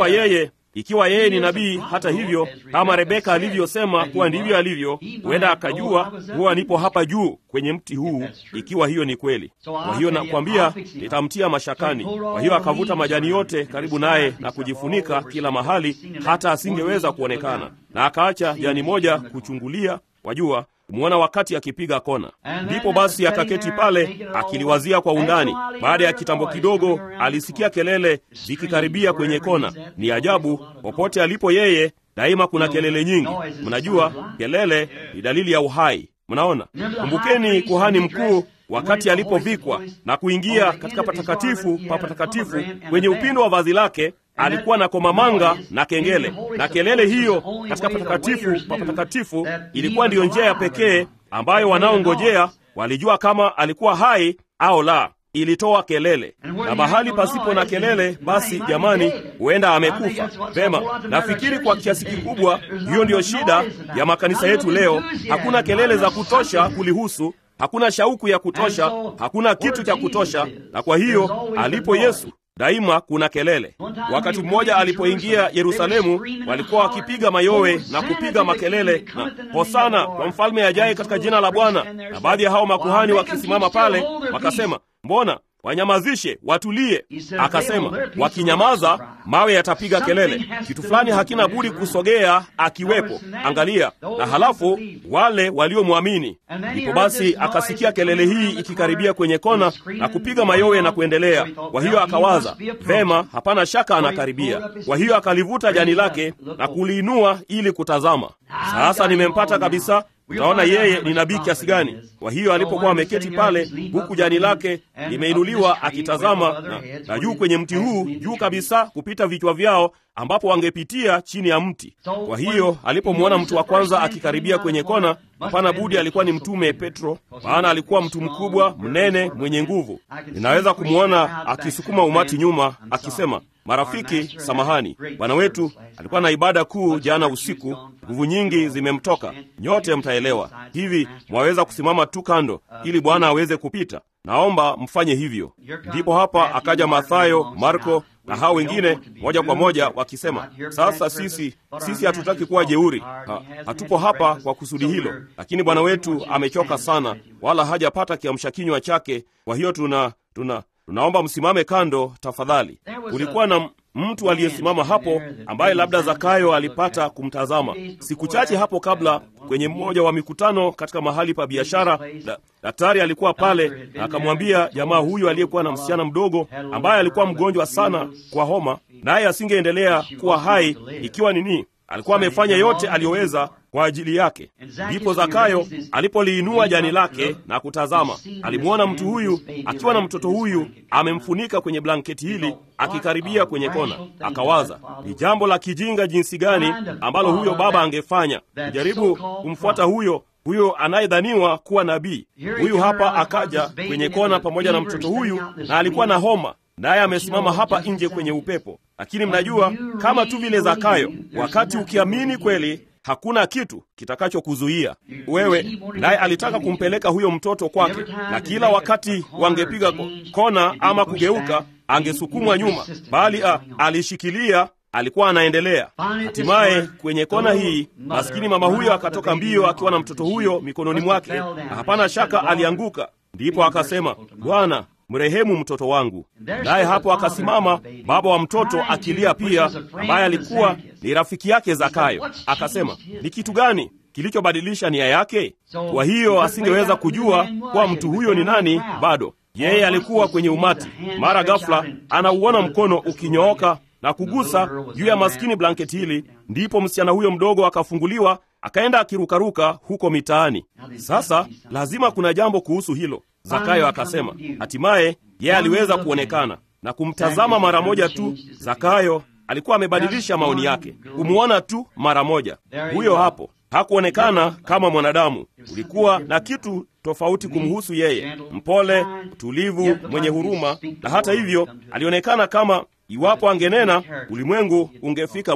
ikiwa yeye ni nabii, hata hivyo, kama Rebeka alivyosema kuwa ndivyo alivyo, huenda akajua huwa nipo hapa juu kwenye mti huu, ikiwa hiyo ni kweli. Kwa hiyo nakwambia, nitamtia mashakani. Kwa hiyo akavuta majani yote karibu naye na kujifunika kila mahali, hata asingeweza kuonekana, na akaacha jani moja kuchungulia, wajua, kumwona wakati akipiga kona. Ndipo basi akaketi pale akiliwazia kwa undani. Baada ya kitambo kidogo, alisikia kelele zikikaribia kwenye kona. Ni ajabu, popote alipo yeye daima kuna kelele nyingi. Mnajua, kelele ni dalili ya uhai. Mnaona, kumbukeni kuhani mkuu wakati alipovikwa na kuingia katika patakatifu pa patakatifu, kwenye upindo wa vazi lake alikuwa na komamanga na kengele, na kelele hiyo katika patakatifu pa patakatifu ilikuwa ndiyo njia ya pekee ambayo wanaongojea walijua kama alikuwa hai au la. Ilitoa kelele, na mahali pasipo na kelele, basi jamani, huenda amekufa. Vema, nafikiri kwa kiasi kikubwa hiyo ndiyo shida ya makanisa yetu leo. Hakuna kelele za kutosha kulihusu, hakuna shauku ya kutosha, hakuna kitu cha kutosha. Na kwa hiyo alipo Yesu daima kuna kelele. Wakati mmoja alipoingia Yerusalemu, walikuwa wakipiga mayowe na kupiga makelele na hosana kwa mfalme ajaye katika jina la Bwana, na baadhi ya hao makuhani wakisimama pale wakasema, mbona wanyamazishe, watulie. Akasema, wakinyamaza mawe yatapiga kelele. Kitu fulani hakina budi kusogea akiwepo. Angalia, na halafu wale waliomwamini. Ndipo basi akasikia kelele hii ikikaribia kwenye kona na kupiga mayowe na kuendelea. Kwa hiyo akawaza, vema, hapana shaka anakaribia. Kwa hiyo akalivuta jani lake na kuliinua ili kutazama. Sasa nimempata kabisa. Utaona yeye ni nabii kiasi gani. Kwa hiyo alipokuwa ameketi pale, huku jani lake limeinuliwa akitazama, na juu kwenye mti huu, juu kabisa kupita vichwa vyao, ambapo wangepitia chini ya mti. Kwa hiyo alipomwona mtu wa kwanza akikaribia kwenye kona, hapana budi alikuwa ni mtume Petro, maana alikuwa mtu mkubwa, mnene, mwenye nguvu. Ninaweza kumwona akisukuma umati nyuma akisema, marafiki, samahani, Bwana wetu alikuwa na ibada kuu jana usiku, nguvu nyingi zimemtoka, nyote mtaelewa. Hivi mwaweza kusimama tu kando ili Bwana aweze kupita? Naomba mfanye hivyo. Ndipo hapa akaja Mathayo, Marko na hao wengine moja kwa moja wakisema, sasa sisi hatutaki kuwa jeuri, hatupo hapa kwa kusudi hilo, lakini Bwana wetu amechoka sana, wala hajapata kiamsha kinywa chake. Kwa hiyo tunaomba msimame kando tafadhali. Kulikuwa na mtu aliyesimama hapo ambaye labda Zakayo alipata kumtazama. Siku chache hapo kabla, kwenye mmoja wa mikutano katika mahali pa biashara, daktari alikuwa pale na akamwambia jamaa huyu aliyekuwa na msichana mdogo ambaye alikuwa mgonjwa sana kwa homa, naye asingeendelea kuwa hai ikiwa nini, alikuwa amefanya yote aliyoweza kwa ajili yake. Ndipo Zakayo alipoliinua jani lake na kutazama, alimwona mtu huyu akiwa na mtoto huyu amemfunika kwenye blanketi hili akikaribia kwenye kona. Akawaza, ni jambo la kijinga jinsi gani ambalo huyo baba angefanya kujaribu kumfuata huyo anayedhaniwa kuwa nabii. Huyu hapa akaja kwenye kona pamoja na mtoto huyu, na alikuwa na homa, naye amesimama hapa nje kwenye upepo. Lakini mnajua, kama tu vile Zakayo, wakati ukiamini kweli, hakuna kitu kitakachokuzuia wewe. Naye alitaka kumpeleka huyo mtoto kwake, na kila wakati wangepiga kona ama kugeuka, angesukumwa nyuma, bali alishikilia, alikuwa anaendelea. Hatimaye kwenye kona hii, maskini mama huyo akatoka mbio akiwa na mtoto huyo mikononi mwake, na hapana shaka alianguka. Ndipo akasema, Bwana, mrehemu mtoto wangu. Naye hapo akasimama baba wa mtoto akilia pia, ambaye alikuwa ni rafiki yake Zakayo. Akasema, ni kitu gani kilichobadilisha nia yake? Kwa hiyo asingeweza kujua kwa mtu huyo ni nani bado. Yeye alikuwa kwenye umati. Mara ghafla anauona mkono ukinyooka na kugusa juu ya maskini blanketi hili. Ndipo msichana huyo mdogo akafunguliwa, akaenda akirukaruka huko mitaani. Sasa lazima kuna jambo kuhusu hilo, Zakayo akasema. Hatimaye yeye aliweza kuonekana na kumtazama mara moja tu. Zakayo alikuwa amebadilisha maoni yake, kumwona tu mara moja. Huyo hapo hakuonekana kama mwanadamu. Kulikuwa na kitu tofauti kumhusu yeye, mpole, tulivu, mwenye huruma, na hata hivyo alionekana kama iwapo angenena ulimwengu ungefika mwisho.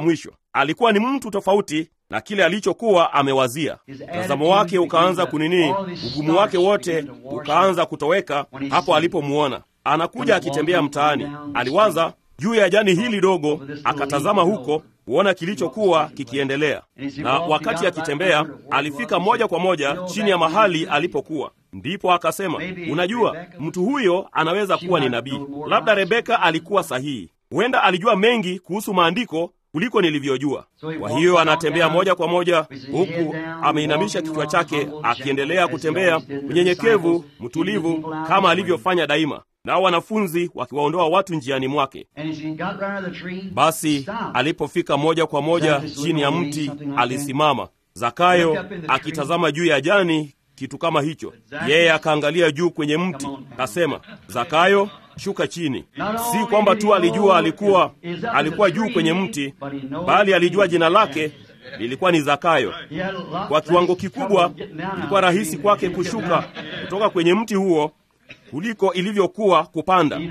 alikuwa ni mtu tofauti na kile alichokuwa amewazia. Mtazamo wake ukaanza kunini, ugumu wake wote ukaanza kutoweka hapo alipomuona anakuja akitembea mtaani. Aliwaza juu ya jani hili dogo, akatazama huko kuona kilichokuwa kikiendelea, na wakati akitembea alifika moja kwa moja chini ya mahali alipokuwa. Ndipo akasema, unajua, mtu huyo anaweza kuwa ni nabii. Labda Rebeka alikuwa sahihi, huenda alijua mengi kuhusu maandiko kuliko nilivyojua. Kwa hiyo anatembea moja kwa moja huku ameinamisha kichwa chake, akiendelea kutembea mnyenyekevu, mtulivu, kama alivyofanya daima, nao wanafunzi wakiwaondoa watu njiani mwake. Basi alipofika moja kwa moja chini ya mti, alisimama. Zakayo akitazama juu ya jani, kitu kama hicho. Yeye akaangalia juu kwenye mti, kasema, Zakayo, shuka chini. Si kwamba tu alijua alikuwa juu kwenye mti, bali alijua jina lake lilikuwa ni Zakayo. Kwa kiwango kikubwa ilikuwa rahisi kwake kushuka kutoka kwenye mti huo kuliko ilivyokuwa kupanda.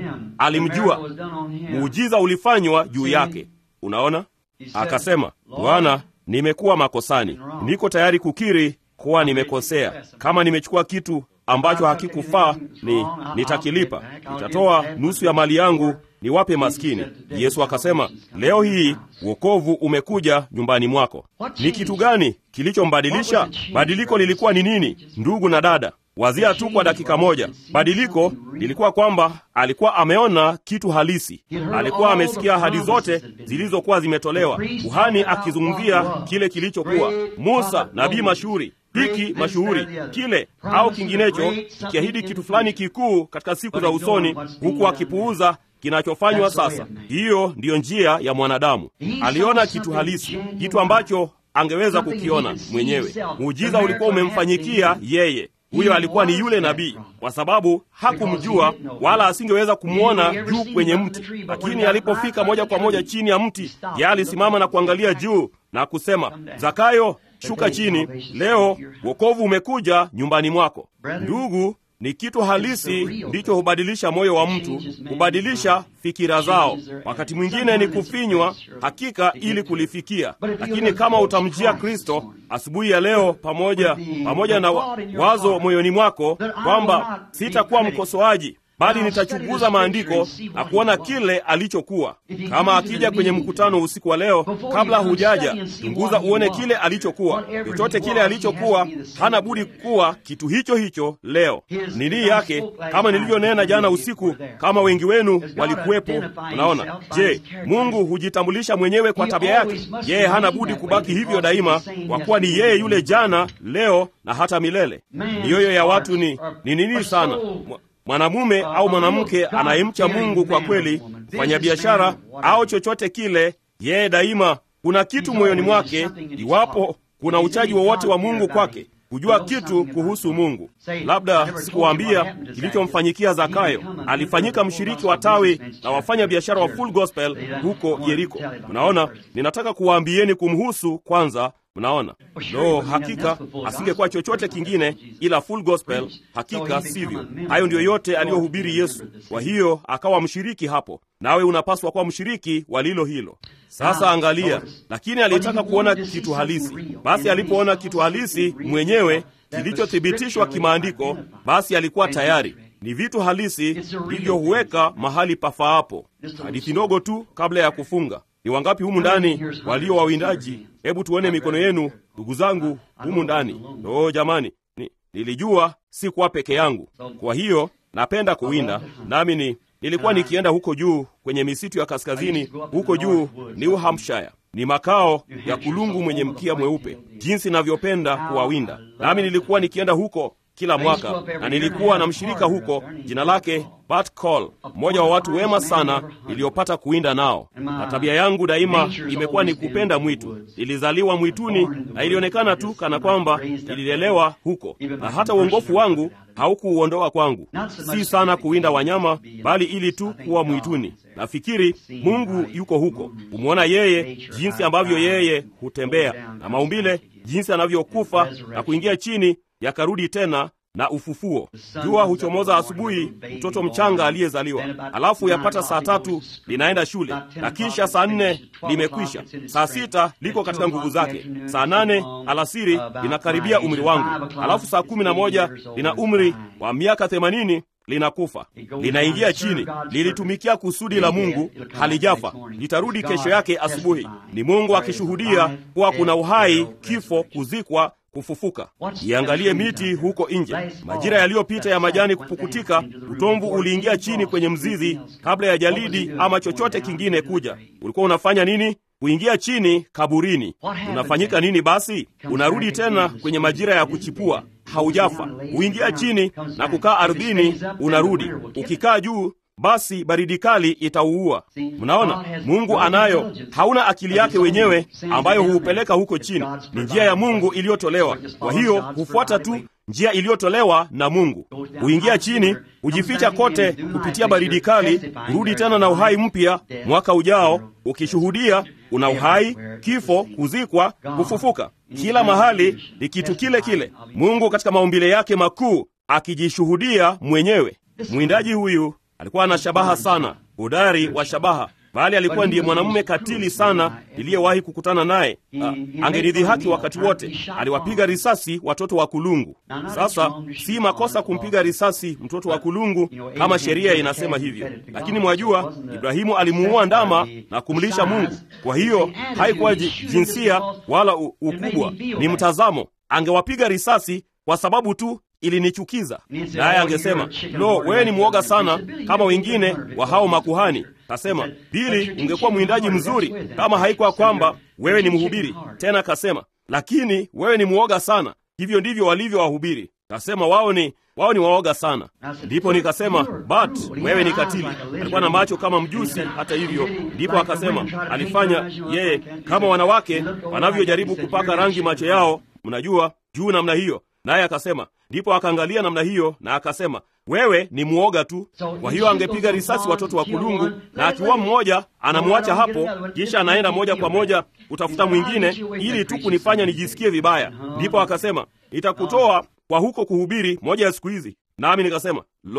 Alimjua, muujiza ulifanywa juu yake. Unaona? Akasema, Bwana, nimekuwa makosani. Niko tayari kukiri kuwa nimekosea. Kama nimechukua kitu ambacho hakikufaa, nitakilipa. Nitatoa nusu ya mali yangu niwape maskini. Yesu akasema, leo hii wokovu umekuja nyumbani mwako. Ni kitu gani kilichombadilisha? Badiliko lilikuwa ni nini? Ndugu na dada, wazia tu kwa dakika moja. Badiliko lilikuwa kwamba alikuwa ameona kitu halisi. Alikuwa amesikia ahadi zote zilizokuwa zimetolewa, kuhani akizungumzia kile kilichokuwa, Musa nabii mashuhuri, hiki mashuhuri, kile au kinginecho, kikiahidi kitu fulani kikuu katika siku za usoni, huku akipuuza kinachofanywa sasa. Hiyo ndiyo njia ya mwanadamu. Aliona kitu halisi, kitu ambacho angeweza kukiona mwenyewe. Muujiza ulikuwa umemfanyikia yeye. Huyo alikuwa ni yule nabii, kwa sababu hakumjua wala asingeweza kumwona juu kwenye mti. Lakini alipofika moja kwa moja chini ya mti, yeye alisimama na kuangalia juu na kusema, Zakayo, shuka chini, leo wokovu umekuja nyumbani mwako. Ndugu, ni kitu halisi ndicho hubadilisha moyo wa mtu, hubadilisha fikira zao. Wakati mwingine ni kufinywa hakika ili kulifikia. Lakini kama utamjia Kristo asubuhi ya leo, pamoja na wazo moyoni mwako kwamba sitakuwa mkosoaji, bali nitachunguza maandiko na kuona kile alichokuwa. Kama akija kwenye mkutano usiku wa leo, kabla hujaja, chunguza uone kile alichokuwa. Chochote kile alichokuwa, hana budi kuwa kitu hicho hicho leo. Nini yake, kama nilivyonena jana usiku, kama wengi wenu walikuwepo. Unaona, je, Mungu hujitambulisha mwenyewe kwa tabia yake? Yeye hana budi kubaki hivyo daima, kwa kuwa ni yeye yule jana, leo na hata milele. Mioyo ya watu ni nini sana. Mwanamume au mwanamke anayemcha Mungu kwa kweli, fanya biashara au chochote kile, yeye daima kuna kitu moyoni mwake, iwapo kuna uchaji wowote wa Mungu kwake, kujua kitu kuhusu Mungu. Labda sikuwaambia kilichomfanyikia Zakayo. Alifanyika mshiriki wa tawi na wafanya biashara wa Full Gospel huko Yeriko. Mnaona, ninataka kuwaambieni kumhusu kwanza. Mnaona, hakika asingekuwa chochote kingine ila Full Gospel. Hakika sivyo. Hayo ndiyo yote aliyohubiri Yesu. Kwa hiyo akawa mshiriki hapo, nawe unapaswa kuwa mshiriki wa lilo hilo. Sasa angalia, lakini alitaka kuona kitu halisi. Basi alipoona kitu halisi mwenyewe kilichothibitishwa kimaandiko, basi alikuwa tayari. Ni vitu halisi ndivyo huweka mahali pafaapo. Hadithi ndogo tu kabla ya kufunga. Ni wangapi humu ndani walio wawindaji? Hebu tuone mikono yenu, ndugu zangu humu ndani. Jamani, nilijua si kuwa peke yangu. Kwa hiyo napenda kuwinda, nami nilikuwa nikienda huko juu kwenye misitu ya kaskazini, huko juu New Hampshire. Ni makao ya kulungu mwenye mkia mweupe. Jinsi ninavyopenda kuwawinda. Nami nilikuwa nikienda huko kila mwaka, na nilikuwa na mshirika huko, jina lake Bart Cole, mmoja wa watu wema sana niliyopata kuwinda nao. Na tabia yangu daima imekuwa ni kupenda mwitu. Nilizaliwa mwituni na ilionekana tu kana kwamba nililelewa huko, na hata uongofu wangu haukuuondoa kwangu. Si sana kuwinda wanyama, bali ili tu kuwa mwituni. Nafikiri Mungu yuko huko, kumwona yeye, jinsi ambavyo yeye hutembea, na maumbile, jinsi anavyokufa na kuingia chini yakarudi tena na ufufuo. Jua huchomoza asubuhi, mtoto mchanga aliyezaliwa, alafu yapata saa 3 linaenda shule, na kisha saa 4 limekwisha, saa 6 liko katika nguvu zake, saa 8 alasiri linakaribia umri wangu, alafu saa 11 lina umri wa miaka 80 linakufa, linaingia chini. Lilitumikia kusudi la Mungu, halijafa, litarudi kesho yake asubuhi. Ni Mungu akishuhudia kuwa kuna uhai, kifo, kuzikwa, kufufuka. Iangalie miti huko nje, majira yaliyopita ya majani kupukutika, utomvu uliingia chini kwenye mzizi kabla ya jalidi ama chochote kingine kuja. Ulikuwa unafanya nini? Kuingia chini kaburini. Unafanyika nini basi? Unarudi tena kwenye majira ya kuchipua. Haujafa. Uingia chini na kukaa ardhini, unarudi. Ukikaa juu, basi baridi kali itauua. Mnaona, Mungu anayo, hauna akili yake wenyewe ambayo huupeleka huko chini. Ni njia ya Mungu iliyotolewa. Kwa hiyo hufuata tu njia iliyotolewa na Mungu. Huingia chini, hujificha kote kupitia baridi kali, kurudi tena na uhai mpya mwaka ujao, ukishuhudia una uhai, kifo, kuzikwa, kufufuka. Kila mahali ni kitu kile kile, Mungu katika maumbile yake makuu akijishuhudia mwenyewe. Mwindaji huyu alikuwa na shabaha sana, hodari wa shabaha, bali alikuwa ndiye mwanamume katili sana niliyewahi kukutana naye. Angenidhihaki wakati wote. Aliwapiga risasi watoto wa kulungu. Sasa si makosa kumpiga risasi mtoto wa kulungu kama sheria inasema hivyo, lakini mwajua, Ibrahimu alimuua ndama na kumlisha Mungu. Kwa hiyo haikuwa jinsia wala ukubwa, ni mtazamo. Angewapiga risasi kwa sababu tu ilinichukiza. Naye angesema, lo, wewe ni mwoga sana kama wengine wa hao makuhani. Kasema, Bili, ungekuwa mwindaji mzuri kama haikuwa kwamba wewe ni mhubiri. Tena kasema, lakini wewe ni mwoga sana. Hivyo ndivyo walivyo wahubiri. Kasema wao ni waoga sana. Ndipo nikasema, but wewe ni katili. Alikuwa na macho kama mjusi. Hata hivyo, ndipo akasema, alifanya yeye kama wanawake wanavyojaribu kupaka rangi macho yao, mnajua, juu namna hiyo. Naye akasema, ndipo akaangalia namna hiyo na akasema, wewe ni muoga tu. Kwa hiyo angepiga risasi watoto wa kulungu, na akiwa mmoja anamwacha hapo, kisha anaenda moja kwa moja kutafuta mwingine ili tu kunifanya nijisikie vibaya. Ndipo akasema, nitakutoa kwa huko kuhubiri moja ya siku hizi. Nami nikasema,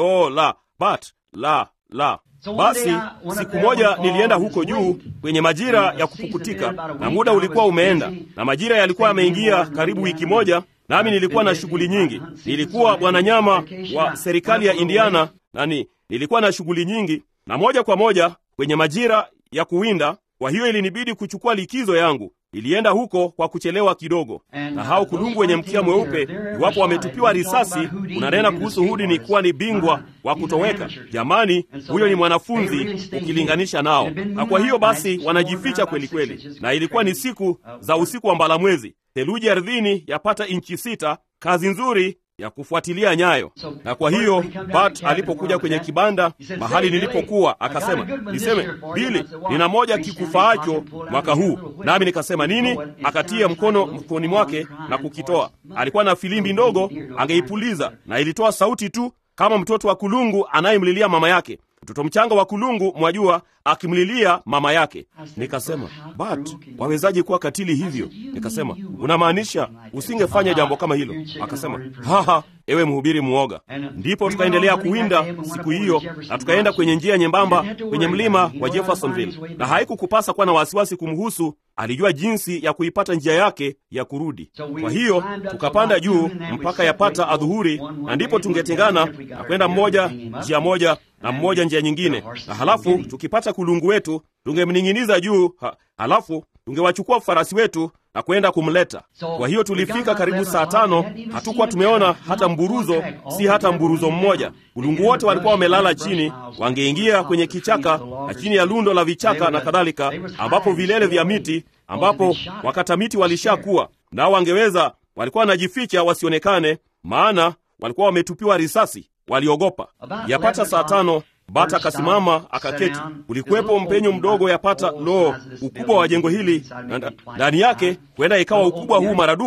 la. Basi siku moja nilienda huko juu kwenye majira ya kupukutika, na muda ulikuwa umeenda, na majira yalikuwa yameingia karibu wiki moja. Nami nilikuwa na shughuli nyingi. Nilikuwa bwana nyama wa serikali ya Indiana, na nilikuwa na shughuli nyingi, na moja kwa moja kwenye majira ya kuwinda. Kwa hiyo ilinibidi kuchukua likizo yangu. Nilienda huko kwa kuchelewa kidogo. Na hao kulungu wenye mkia mweupe, iwapo wametupiwa risasi, unanena kuhusu Hudi ni kuwa ni bingwa wa kutoweka. Jamani, huyo ni mwanafunzi ukilinganisha nao. Na kwa hiyo basi wanajificha kweli kweli. Na ilikuwa ni siku za usiku wa mbalamwezi, theluji ardhini yapata inchi 6, kazi nzuri ya kufuatilia nyayo. Na kwa hiyo Bat alipokuja kwenye kibanda mahali nilipokuwa, akasema, niseme, Bili, nina moja kikufaacho mwaka huu. Nami nikasema, nini? Akatia mkono mfukoni mwake na kukitoa. Alikuwa na filimbi ndogo, angeipuliza na ilitoa sauti tu kama mtoto wa kulungu anayemlilia mama yake. Mtoto mchanga wa kulungu, mwajua, akimlilia mama yake. Nikasema, Bat, wawezaje kuwa katili hivyo? Nikasema, unamaanisha usingefanya jambo kama hilo? Akasema, haha, ewe mhubiri muoga. Ndipo tukaendelea kuwinda siku hiyo, na tukaenda kwenye njia nyembamba kwenye mlima wa Jeffersonville, na haikukupasa kuwa na wasiwasi kumhusu. Alijua jinsi ya kuipata njia yake ya kurudi. Kwa hiyo tukapanda juu mpaka yapata adhuhuri, na ndipo tungetengana na kwenda mmoja njia moja na mmoja njia nyingine, na halafu tukipata kulungu wetu tungemning'iniza juu, halafu tungewachukua farasi wetu na kwenda kumleta. Kwa hiyo tulifika karibu saa 5, hatukuwa tumeona hata mburuzo, si hata mburuzo mmoja. Kulungu wote walikuwa wamelala chini, wangeingia kwenye kichaka na chini ya lundo la vichaka na kadhalika, ambapo vilele vya miti, ambapo wakata miti walishakuwa, nao wangeweza, walikuwa wanajificha wasionekane, maana walikuwa wametupiwa risasi. Waliogopa. Yapata saa 5, Bata akasimama akaketi. Ulikuwepo mpenyo mdogo yapata ukubwa wa jengo hili, ndani yake kwenda ikawa ukubwa huu maradufu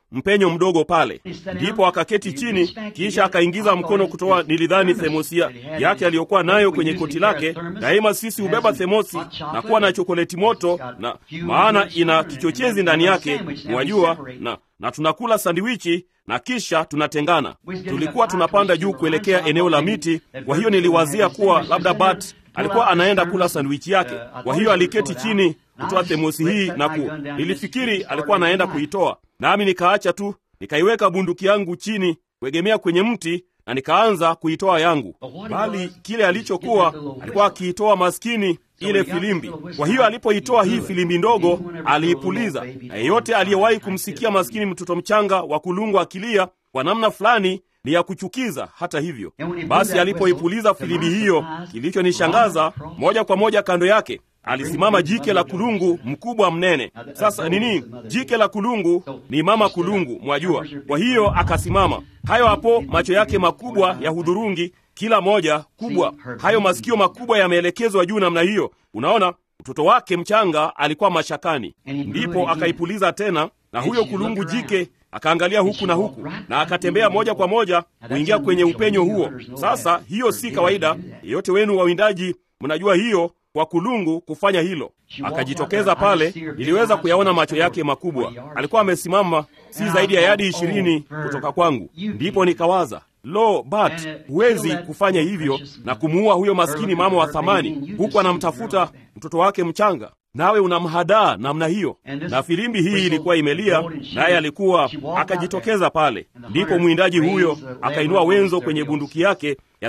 mpenyo mdogo pale. Ndipo akaketi chini, kisha akaingiza mkono kutoa, nilidhani themosia yake aliyokuwa nayo kwenye koti lake. Daima sisi hubeba themosi na kuwa na chokoleti moto, na maana ina kichochezi ndani yake, mwajua, na tunakula sandiwichi na kisha tunatengana. Tulikuwa tunapanda juu kuelekea eneo la miti, kwa hiyo niliwazia kuwa labda Bart alikuwa anaenda kula sandwichi yake. Kwa hiyo aliketi chini kutoa themosi hii na nilifikiri alikuwa anaenda kuitoa. Nami nikaacha tu, nikaiweka bunduki yangu chini kuegemea kwenye mti na nikaanza kuitoa yangu. Bali kile alichokuwa alikuwa akiitoa maskini ile filimbi. Kwa hiyo alipoitoa hii filimbi ndogo aliipuliza, na yeyote aliyewahi kumsikia maskini mtoto mchanga wa kulungu akilia kwa namna fulani ni ya kuchukiza. Hata hivyo basi, alipoipuliza filimbi hiyo, kilichonishangaza, moja kwa moja kando yake alisimama jike la kulungu mkubwa mnene. Sasa nini? Jike la kulungu ni mama kulungu, mwajua. Kwa hiyo akasimama, hayo hapo macho yake makubwa ya hudhurungi, kila moja kubwa, hayo masikio makubwa yameelekezwa juu namna hiyo. Unaona, mtoto wake mchanga alikuwa mashakani. Ndipo akaipuliza tena, na huyo kulungu jike akaangalia huku na huku, na akatembea moja kwa moja kuingia kwenye upenyo huo. Sasa hiyo si kawaida. Yeyote wenu wawindaji mnajua hiyo, kwa kulungu kufanya hilo. Akajitokeza pale, niliweza kuyaona macho yake makubwa. Alikuwa amesimama si zaidi ya yadi 20 kutoka kwangu. Ndipo nikawaza, lo, Bart, huwezi kufanya hivyo na kumuua huyo maskini mama wa thamani, huku anamtafuta mtoto wake mchanga, nawe unamhadaa namna hiyo. Na filimbi hii ilikuwa imelia, naye alikuwa akajitokeza pale. Ndipo mwindaji huyo akainua wenzo kwenye bunduki yake ya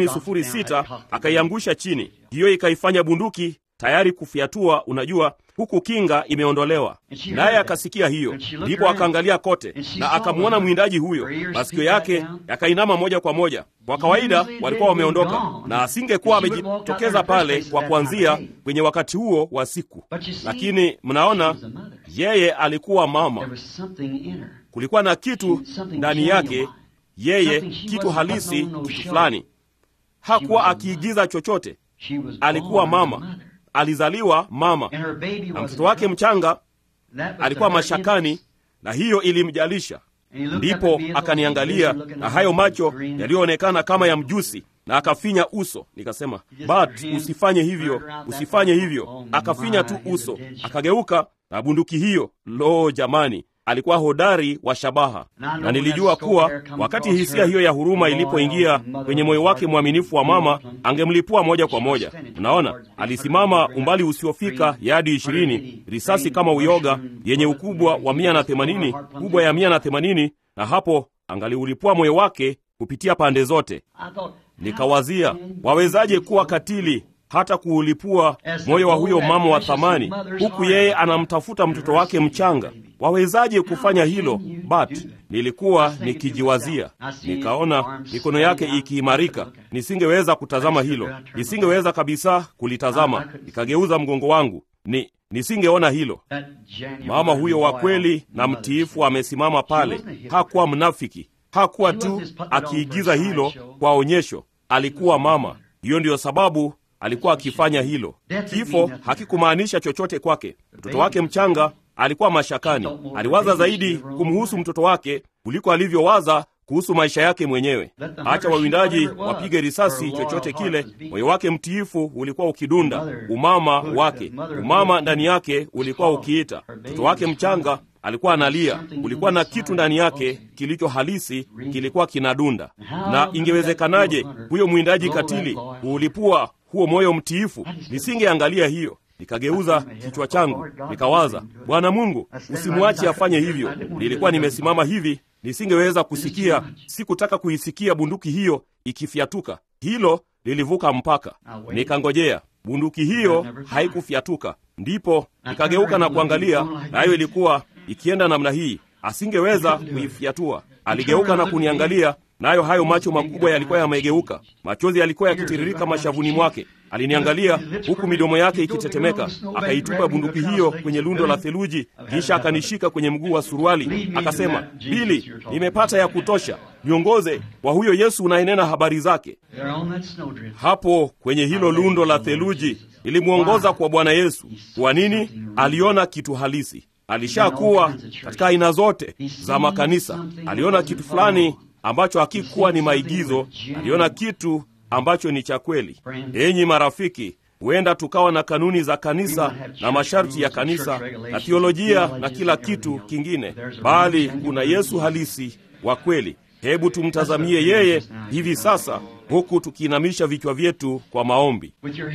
30-06 akaiangusha chini. Hiyo ikaifanya bunduki tayari kufyatua, unajua, huku kinga imeondolewa. Naye akasikia hiyo, ndipo akaangalia kote na akamwona mwindaji huyo. Masikio yake yakainama moja kwa moja. Kwa kawaida walikuwa wameondoka, na asingekuwa amejitokeza pale kwa kuanzia kwenye wakati huo wa siku. Lakini mnaona, yeye alikuwa mama. Kulikuwa na kitu ndani yake, yeye, kitu halisi, kitu fulani. Hakuwa akiigiza chochote. Alikuwa mama. Alizaliwa mama, na mtoto wake mchanga alikuwa mashakani, na hiyo ilimjalisha. Ndipo akaniangalia na hayo macho yaliyoonekana kama ya mjusi, na akafinya uso. Nikasema, Bart, usifanye hivyo, usifanye hivyo. Akafinya tu uso, akageuka na bunduki hiyo. Lo, jamani, alikuwa hodari wa shabaha. Na nilijua kuwa wakati hisia hiyo ya huruma ilipoingia kwenye moyo wake mwaminifu wa mama, angemlipua moja kwa moja. Unaona, alisimama umbali usiofika yadi 20, risasi kama uyoga yenye ukubwa wa 180, kubwa ya 180, na hapo angaliulipua moyo wake kupitia pande zote. Nikawazia, wawezaje kuwa katili hata kuulipua moyo wa huyo mama wa thamani, huku yeye anamtafuta mtoto wake mchanga? Wawezaje kufanya hilo? But nilikuwa nikijiwazia, nikaona mikono yake ikiimarika. Nisingeweza kutazama hilo, nisingeweza kabisa kulitazama. Nikageuza mgongo wangu, nisingeona hilo. Mama huyo wa kweli na mtiifu amesimama pale. Hakuwa mnafiki, hakuwa tu akiigiza hilo kwa onyesho. Alikuwa mama. Hiyo ndiyo sababu alikuwa akifanya hilo. Kifo hakikumaanisha chochote kwake. Mtoto wake mchanga alikuwa mashakani. Aliwaza zaidi kumhusu mtoto wake kuliko alivyowaza kuhusu maisha yake mwenyewe. Acha wawindaji wapige risasi chochote kile, moyo wake mtiifu ulikuwa ukidunda. Umama wake, umama ndani yake ulikuwa ukiita. Mtoto wake mchanga alikuwa analia. Kulikuwa na kitu ndani yake kilicho halisi, kilikuwa kinadunda. Na ingewezekanaje huyo mwindaji katili kuulipua huo moyo mtiifu? Nisingeangalia hiyo. Nikageuza kichwa changu, nikawaza, Bwana Mungu, usimwache afanye hivyo. Nilikuwa nimesimama hivi, nisingeweza kusikia, sikutaka kuisikia bunduki hiyo ikifyatuka. Hilo lilivuka mpaka. Nikangojea. Bunduki hiyo haikufyatuka. Ndipo nikageuka na kuangalia, nayo ilikuwa ikienda namna hii. Asingeweza kuifyatua. Aligeuka na kuniangalia, nayo hayo macho makubwa yalikuwa yamegeuka. Machozi yalikuwa yakitiririka mashavuni mwake. Aliniangalia huku midomo yake ikitetemeka. Akaitupa bunduki hiyo kwenye lundo la theluji, kisha akanishika kwenye mguu wa suruali. Akasema, Billy, nimepata ya kutosha. Niongoze kwa huyo Yesu unayenena habari zake. Hapo kwenye hilo lundo la theluji ilimwongoza kwa Bwana Yesu. Kwa nini? Aliona kitu halisi. Alishakuwa katika aina zote za makanisa. Aliona kitu fulani ambacho hakikuwa ni maigizo. Aliona kitu ambacho ni cha kweli. Enyi marafiki, huenda tukawa na kanuni za kanisa na masharti ya kanisa na theolojia na kila kitu kingine, bali kuna Yesu halisi wa kweli. Hebu tumtazamie yeye hivi sasa, huku tukiinamisha vichwa vyetu kwa maombi.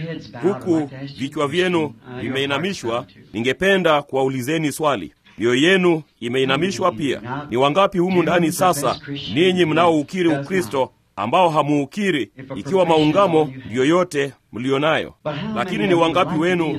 Huku vichwa vyenu vimeinamishwa, ningependa kuwaulizeni swali. Mioyo yenu imeinamishwa pia. Ni wangapi humu ndani sasa, ninyi mnaoukiri Ukristo, ambao hamuukiri ikiwa maungamo ndiyo yote mlionayo? Lakini ni wangapi wenu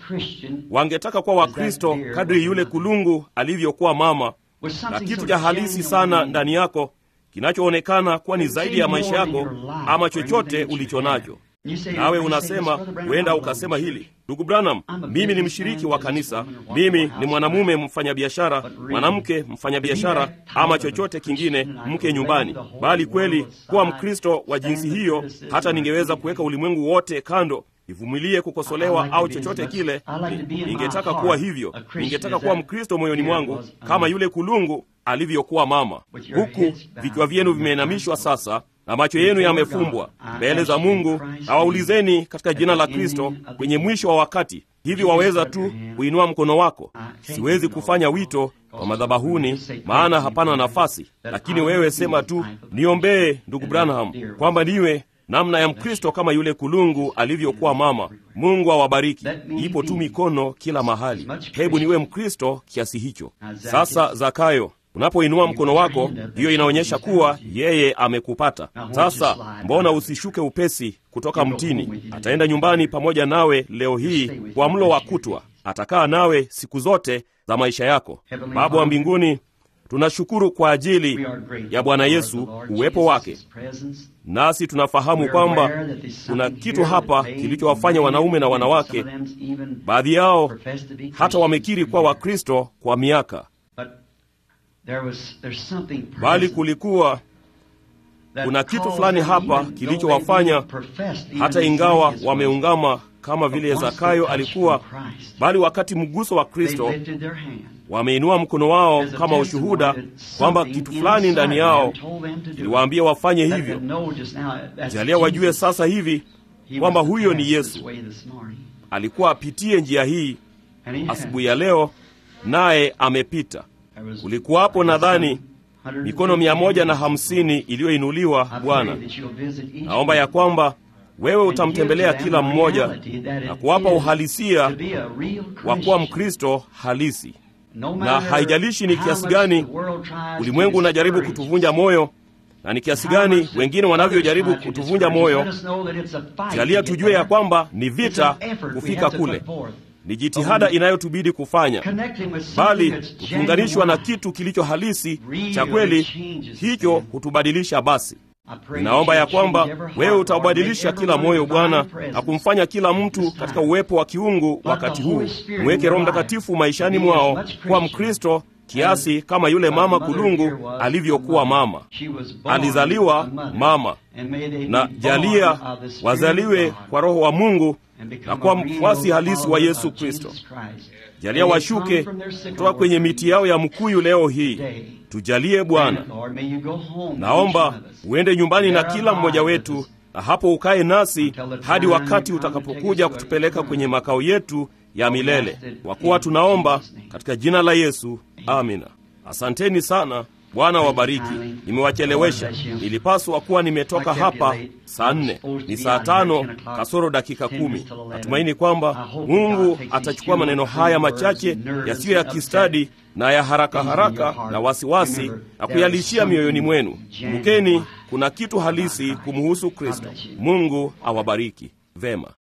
wangetaka kuwa Wakristo kadri yule kulungu alivyokuwa mama, na kitu cha halisi sana ndani yako kinachoonekana kuwa ni zaidi ya maisha yako ama chochote ulicho nacho? Nawe unasema, huenda ukasema hili, ndugu Branham, mimi ni mshiriki wa kanisa, mimi ni mwanamume mfanyabiashara, mwanamke mfanyabiashara, ama chochote kingine, mke nyumbani. Bali kweli kuwa Mkristo wa jinsi hiyo, hata ningeweza kuweka ulimwengu wote kando, nivumilie kukosolewa au chochote kile. Ningetaka kuwa hivyo. Ningetaka kuwa Mkristo moyoni mwangu kama yule kulungu alivyokuwa mama. Huku vichwa vyenu vimeinamishwa sasa na macho yenu yamefumbwa mbele za Mungu, na waulizeni katika jina la Kristo, kwenye mwisho wa wakati, hivi waweza tu kuinua mkono wako? Siwezi kufanya wito wa madhabahuni, maana hapana nafasi, lakini wewe sema tu, niombee ndugu Branham kwamba niwe namna ya Mkristo kama yule kulungu alivyokuwa mama. Mungu awabariki. Ipo tu mikono kila mahali. Hebu niwe Mkristo kiasi hicho. Sasa Zakayo, unapoinua mkono wako, hiyo inaonyesha kuwa yeye amekupata. Sasa mbona usishuke upesi kutoka mtini? Ataenda nyumbani pamoja nawe leo hii kwa mlo wa kutwa. Atakaa nawe siku zote za maisha yako. Baba wa mbinguni, tunashukuru kwa ajili ya Bwana Yesu, uwepo wake. Nasi tunafahamu kwamba kuna kitu hapa kilichowafanya wanaume na wanawake, baadhi yao hata wamekiri kwa Wakristo kwa miaka, bali kuna kitu fulani hapa kilichowafanya, hata ingawa wameungama kama vile Zakayo alikuwa, bali wakati mguso wa Kristo wameinua mkono wao kama ushuhuda kwamba kitu fulani ndani yao kiliwaambia wafanye hivyo. Jalia wajue sasa hivi kwamba huyo ni Yesu. Alikuwa apitie njia hii asubuhi ya leo, naye amepita. Kulikuwapo nadhani mikono 150 iliyoinuliwa. Bwana, naomba ya kwamba wewe utamtembelea kila mmoja na kuwapa uhalisia wa kuwa Mkristo halisi. Na haijalishi ni kiasi gani ulimwengu unajaribu kutuvunja moyo, na ni kiasi gani wengine wanavyojaribu kutuvunja moyo, jalia tujue ya kwamba ni vita kufika kule. Ni jitihada inayotubidi kufanya, bali tukiunganishwa na kitu kilicho halisi cha kweli, hicho hutubadilisha. Basi ninaomba ya kwamba wewe utabadilisha kila moyo, Bwana, na kumfanya kila mtu katika uwepo wa kiungu wakati huu. Mweke Roho Mtakatifu maishani mwao kuwa Mkristo kiasi kama yule mama kulungu alivyokuwa mama. Alizaliwa mama, na jalia wazaliwe kwa Roho wa Mungu na kuwa mfuasi halisi wa Yesu Kristo. Jalia washuke kutoka kwenye miti yao ya mkuyu leo hii. Tujalie Bwana. Naomba uende nyumbani na kila mmoja wetu, na hapo ukae nasi hadi wakati utakapokuja kutupeleka kwenye makao yetu ya milele. Kwa kuwa tunaomba katika jina la Yesu. Amina. Asanteni sana. Bwana wabariki. Nimewachelewesha. Ilipaswa kuwa nimetoka hapa saa 4. Ni saa 5 kasoro dakika 10. Natumaini kwamba Mungu atachukua maneno haya machache yasiyo ya kistadi na ya haraka haraka na wasiwasi na kuyalishia mioyoni mwenu. Kumbukeni, kuna kitu halisi kumhusu Kristo. Mungu awabariki. Vema.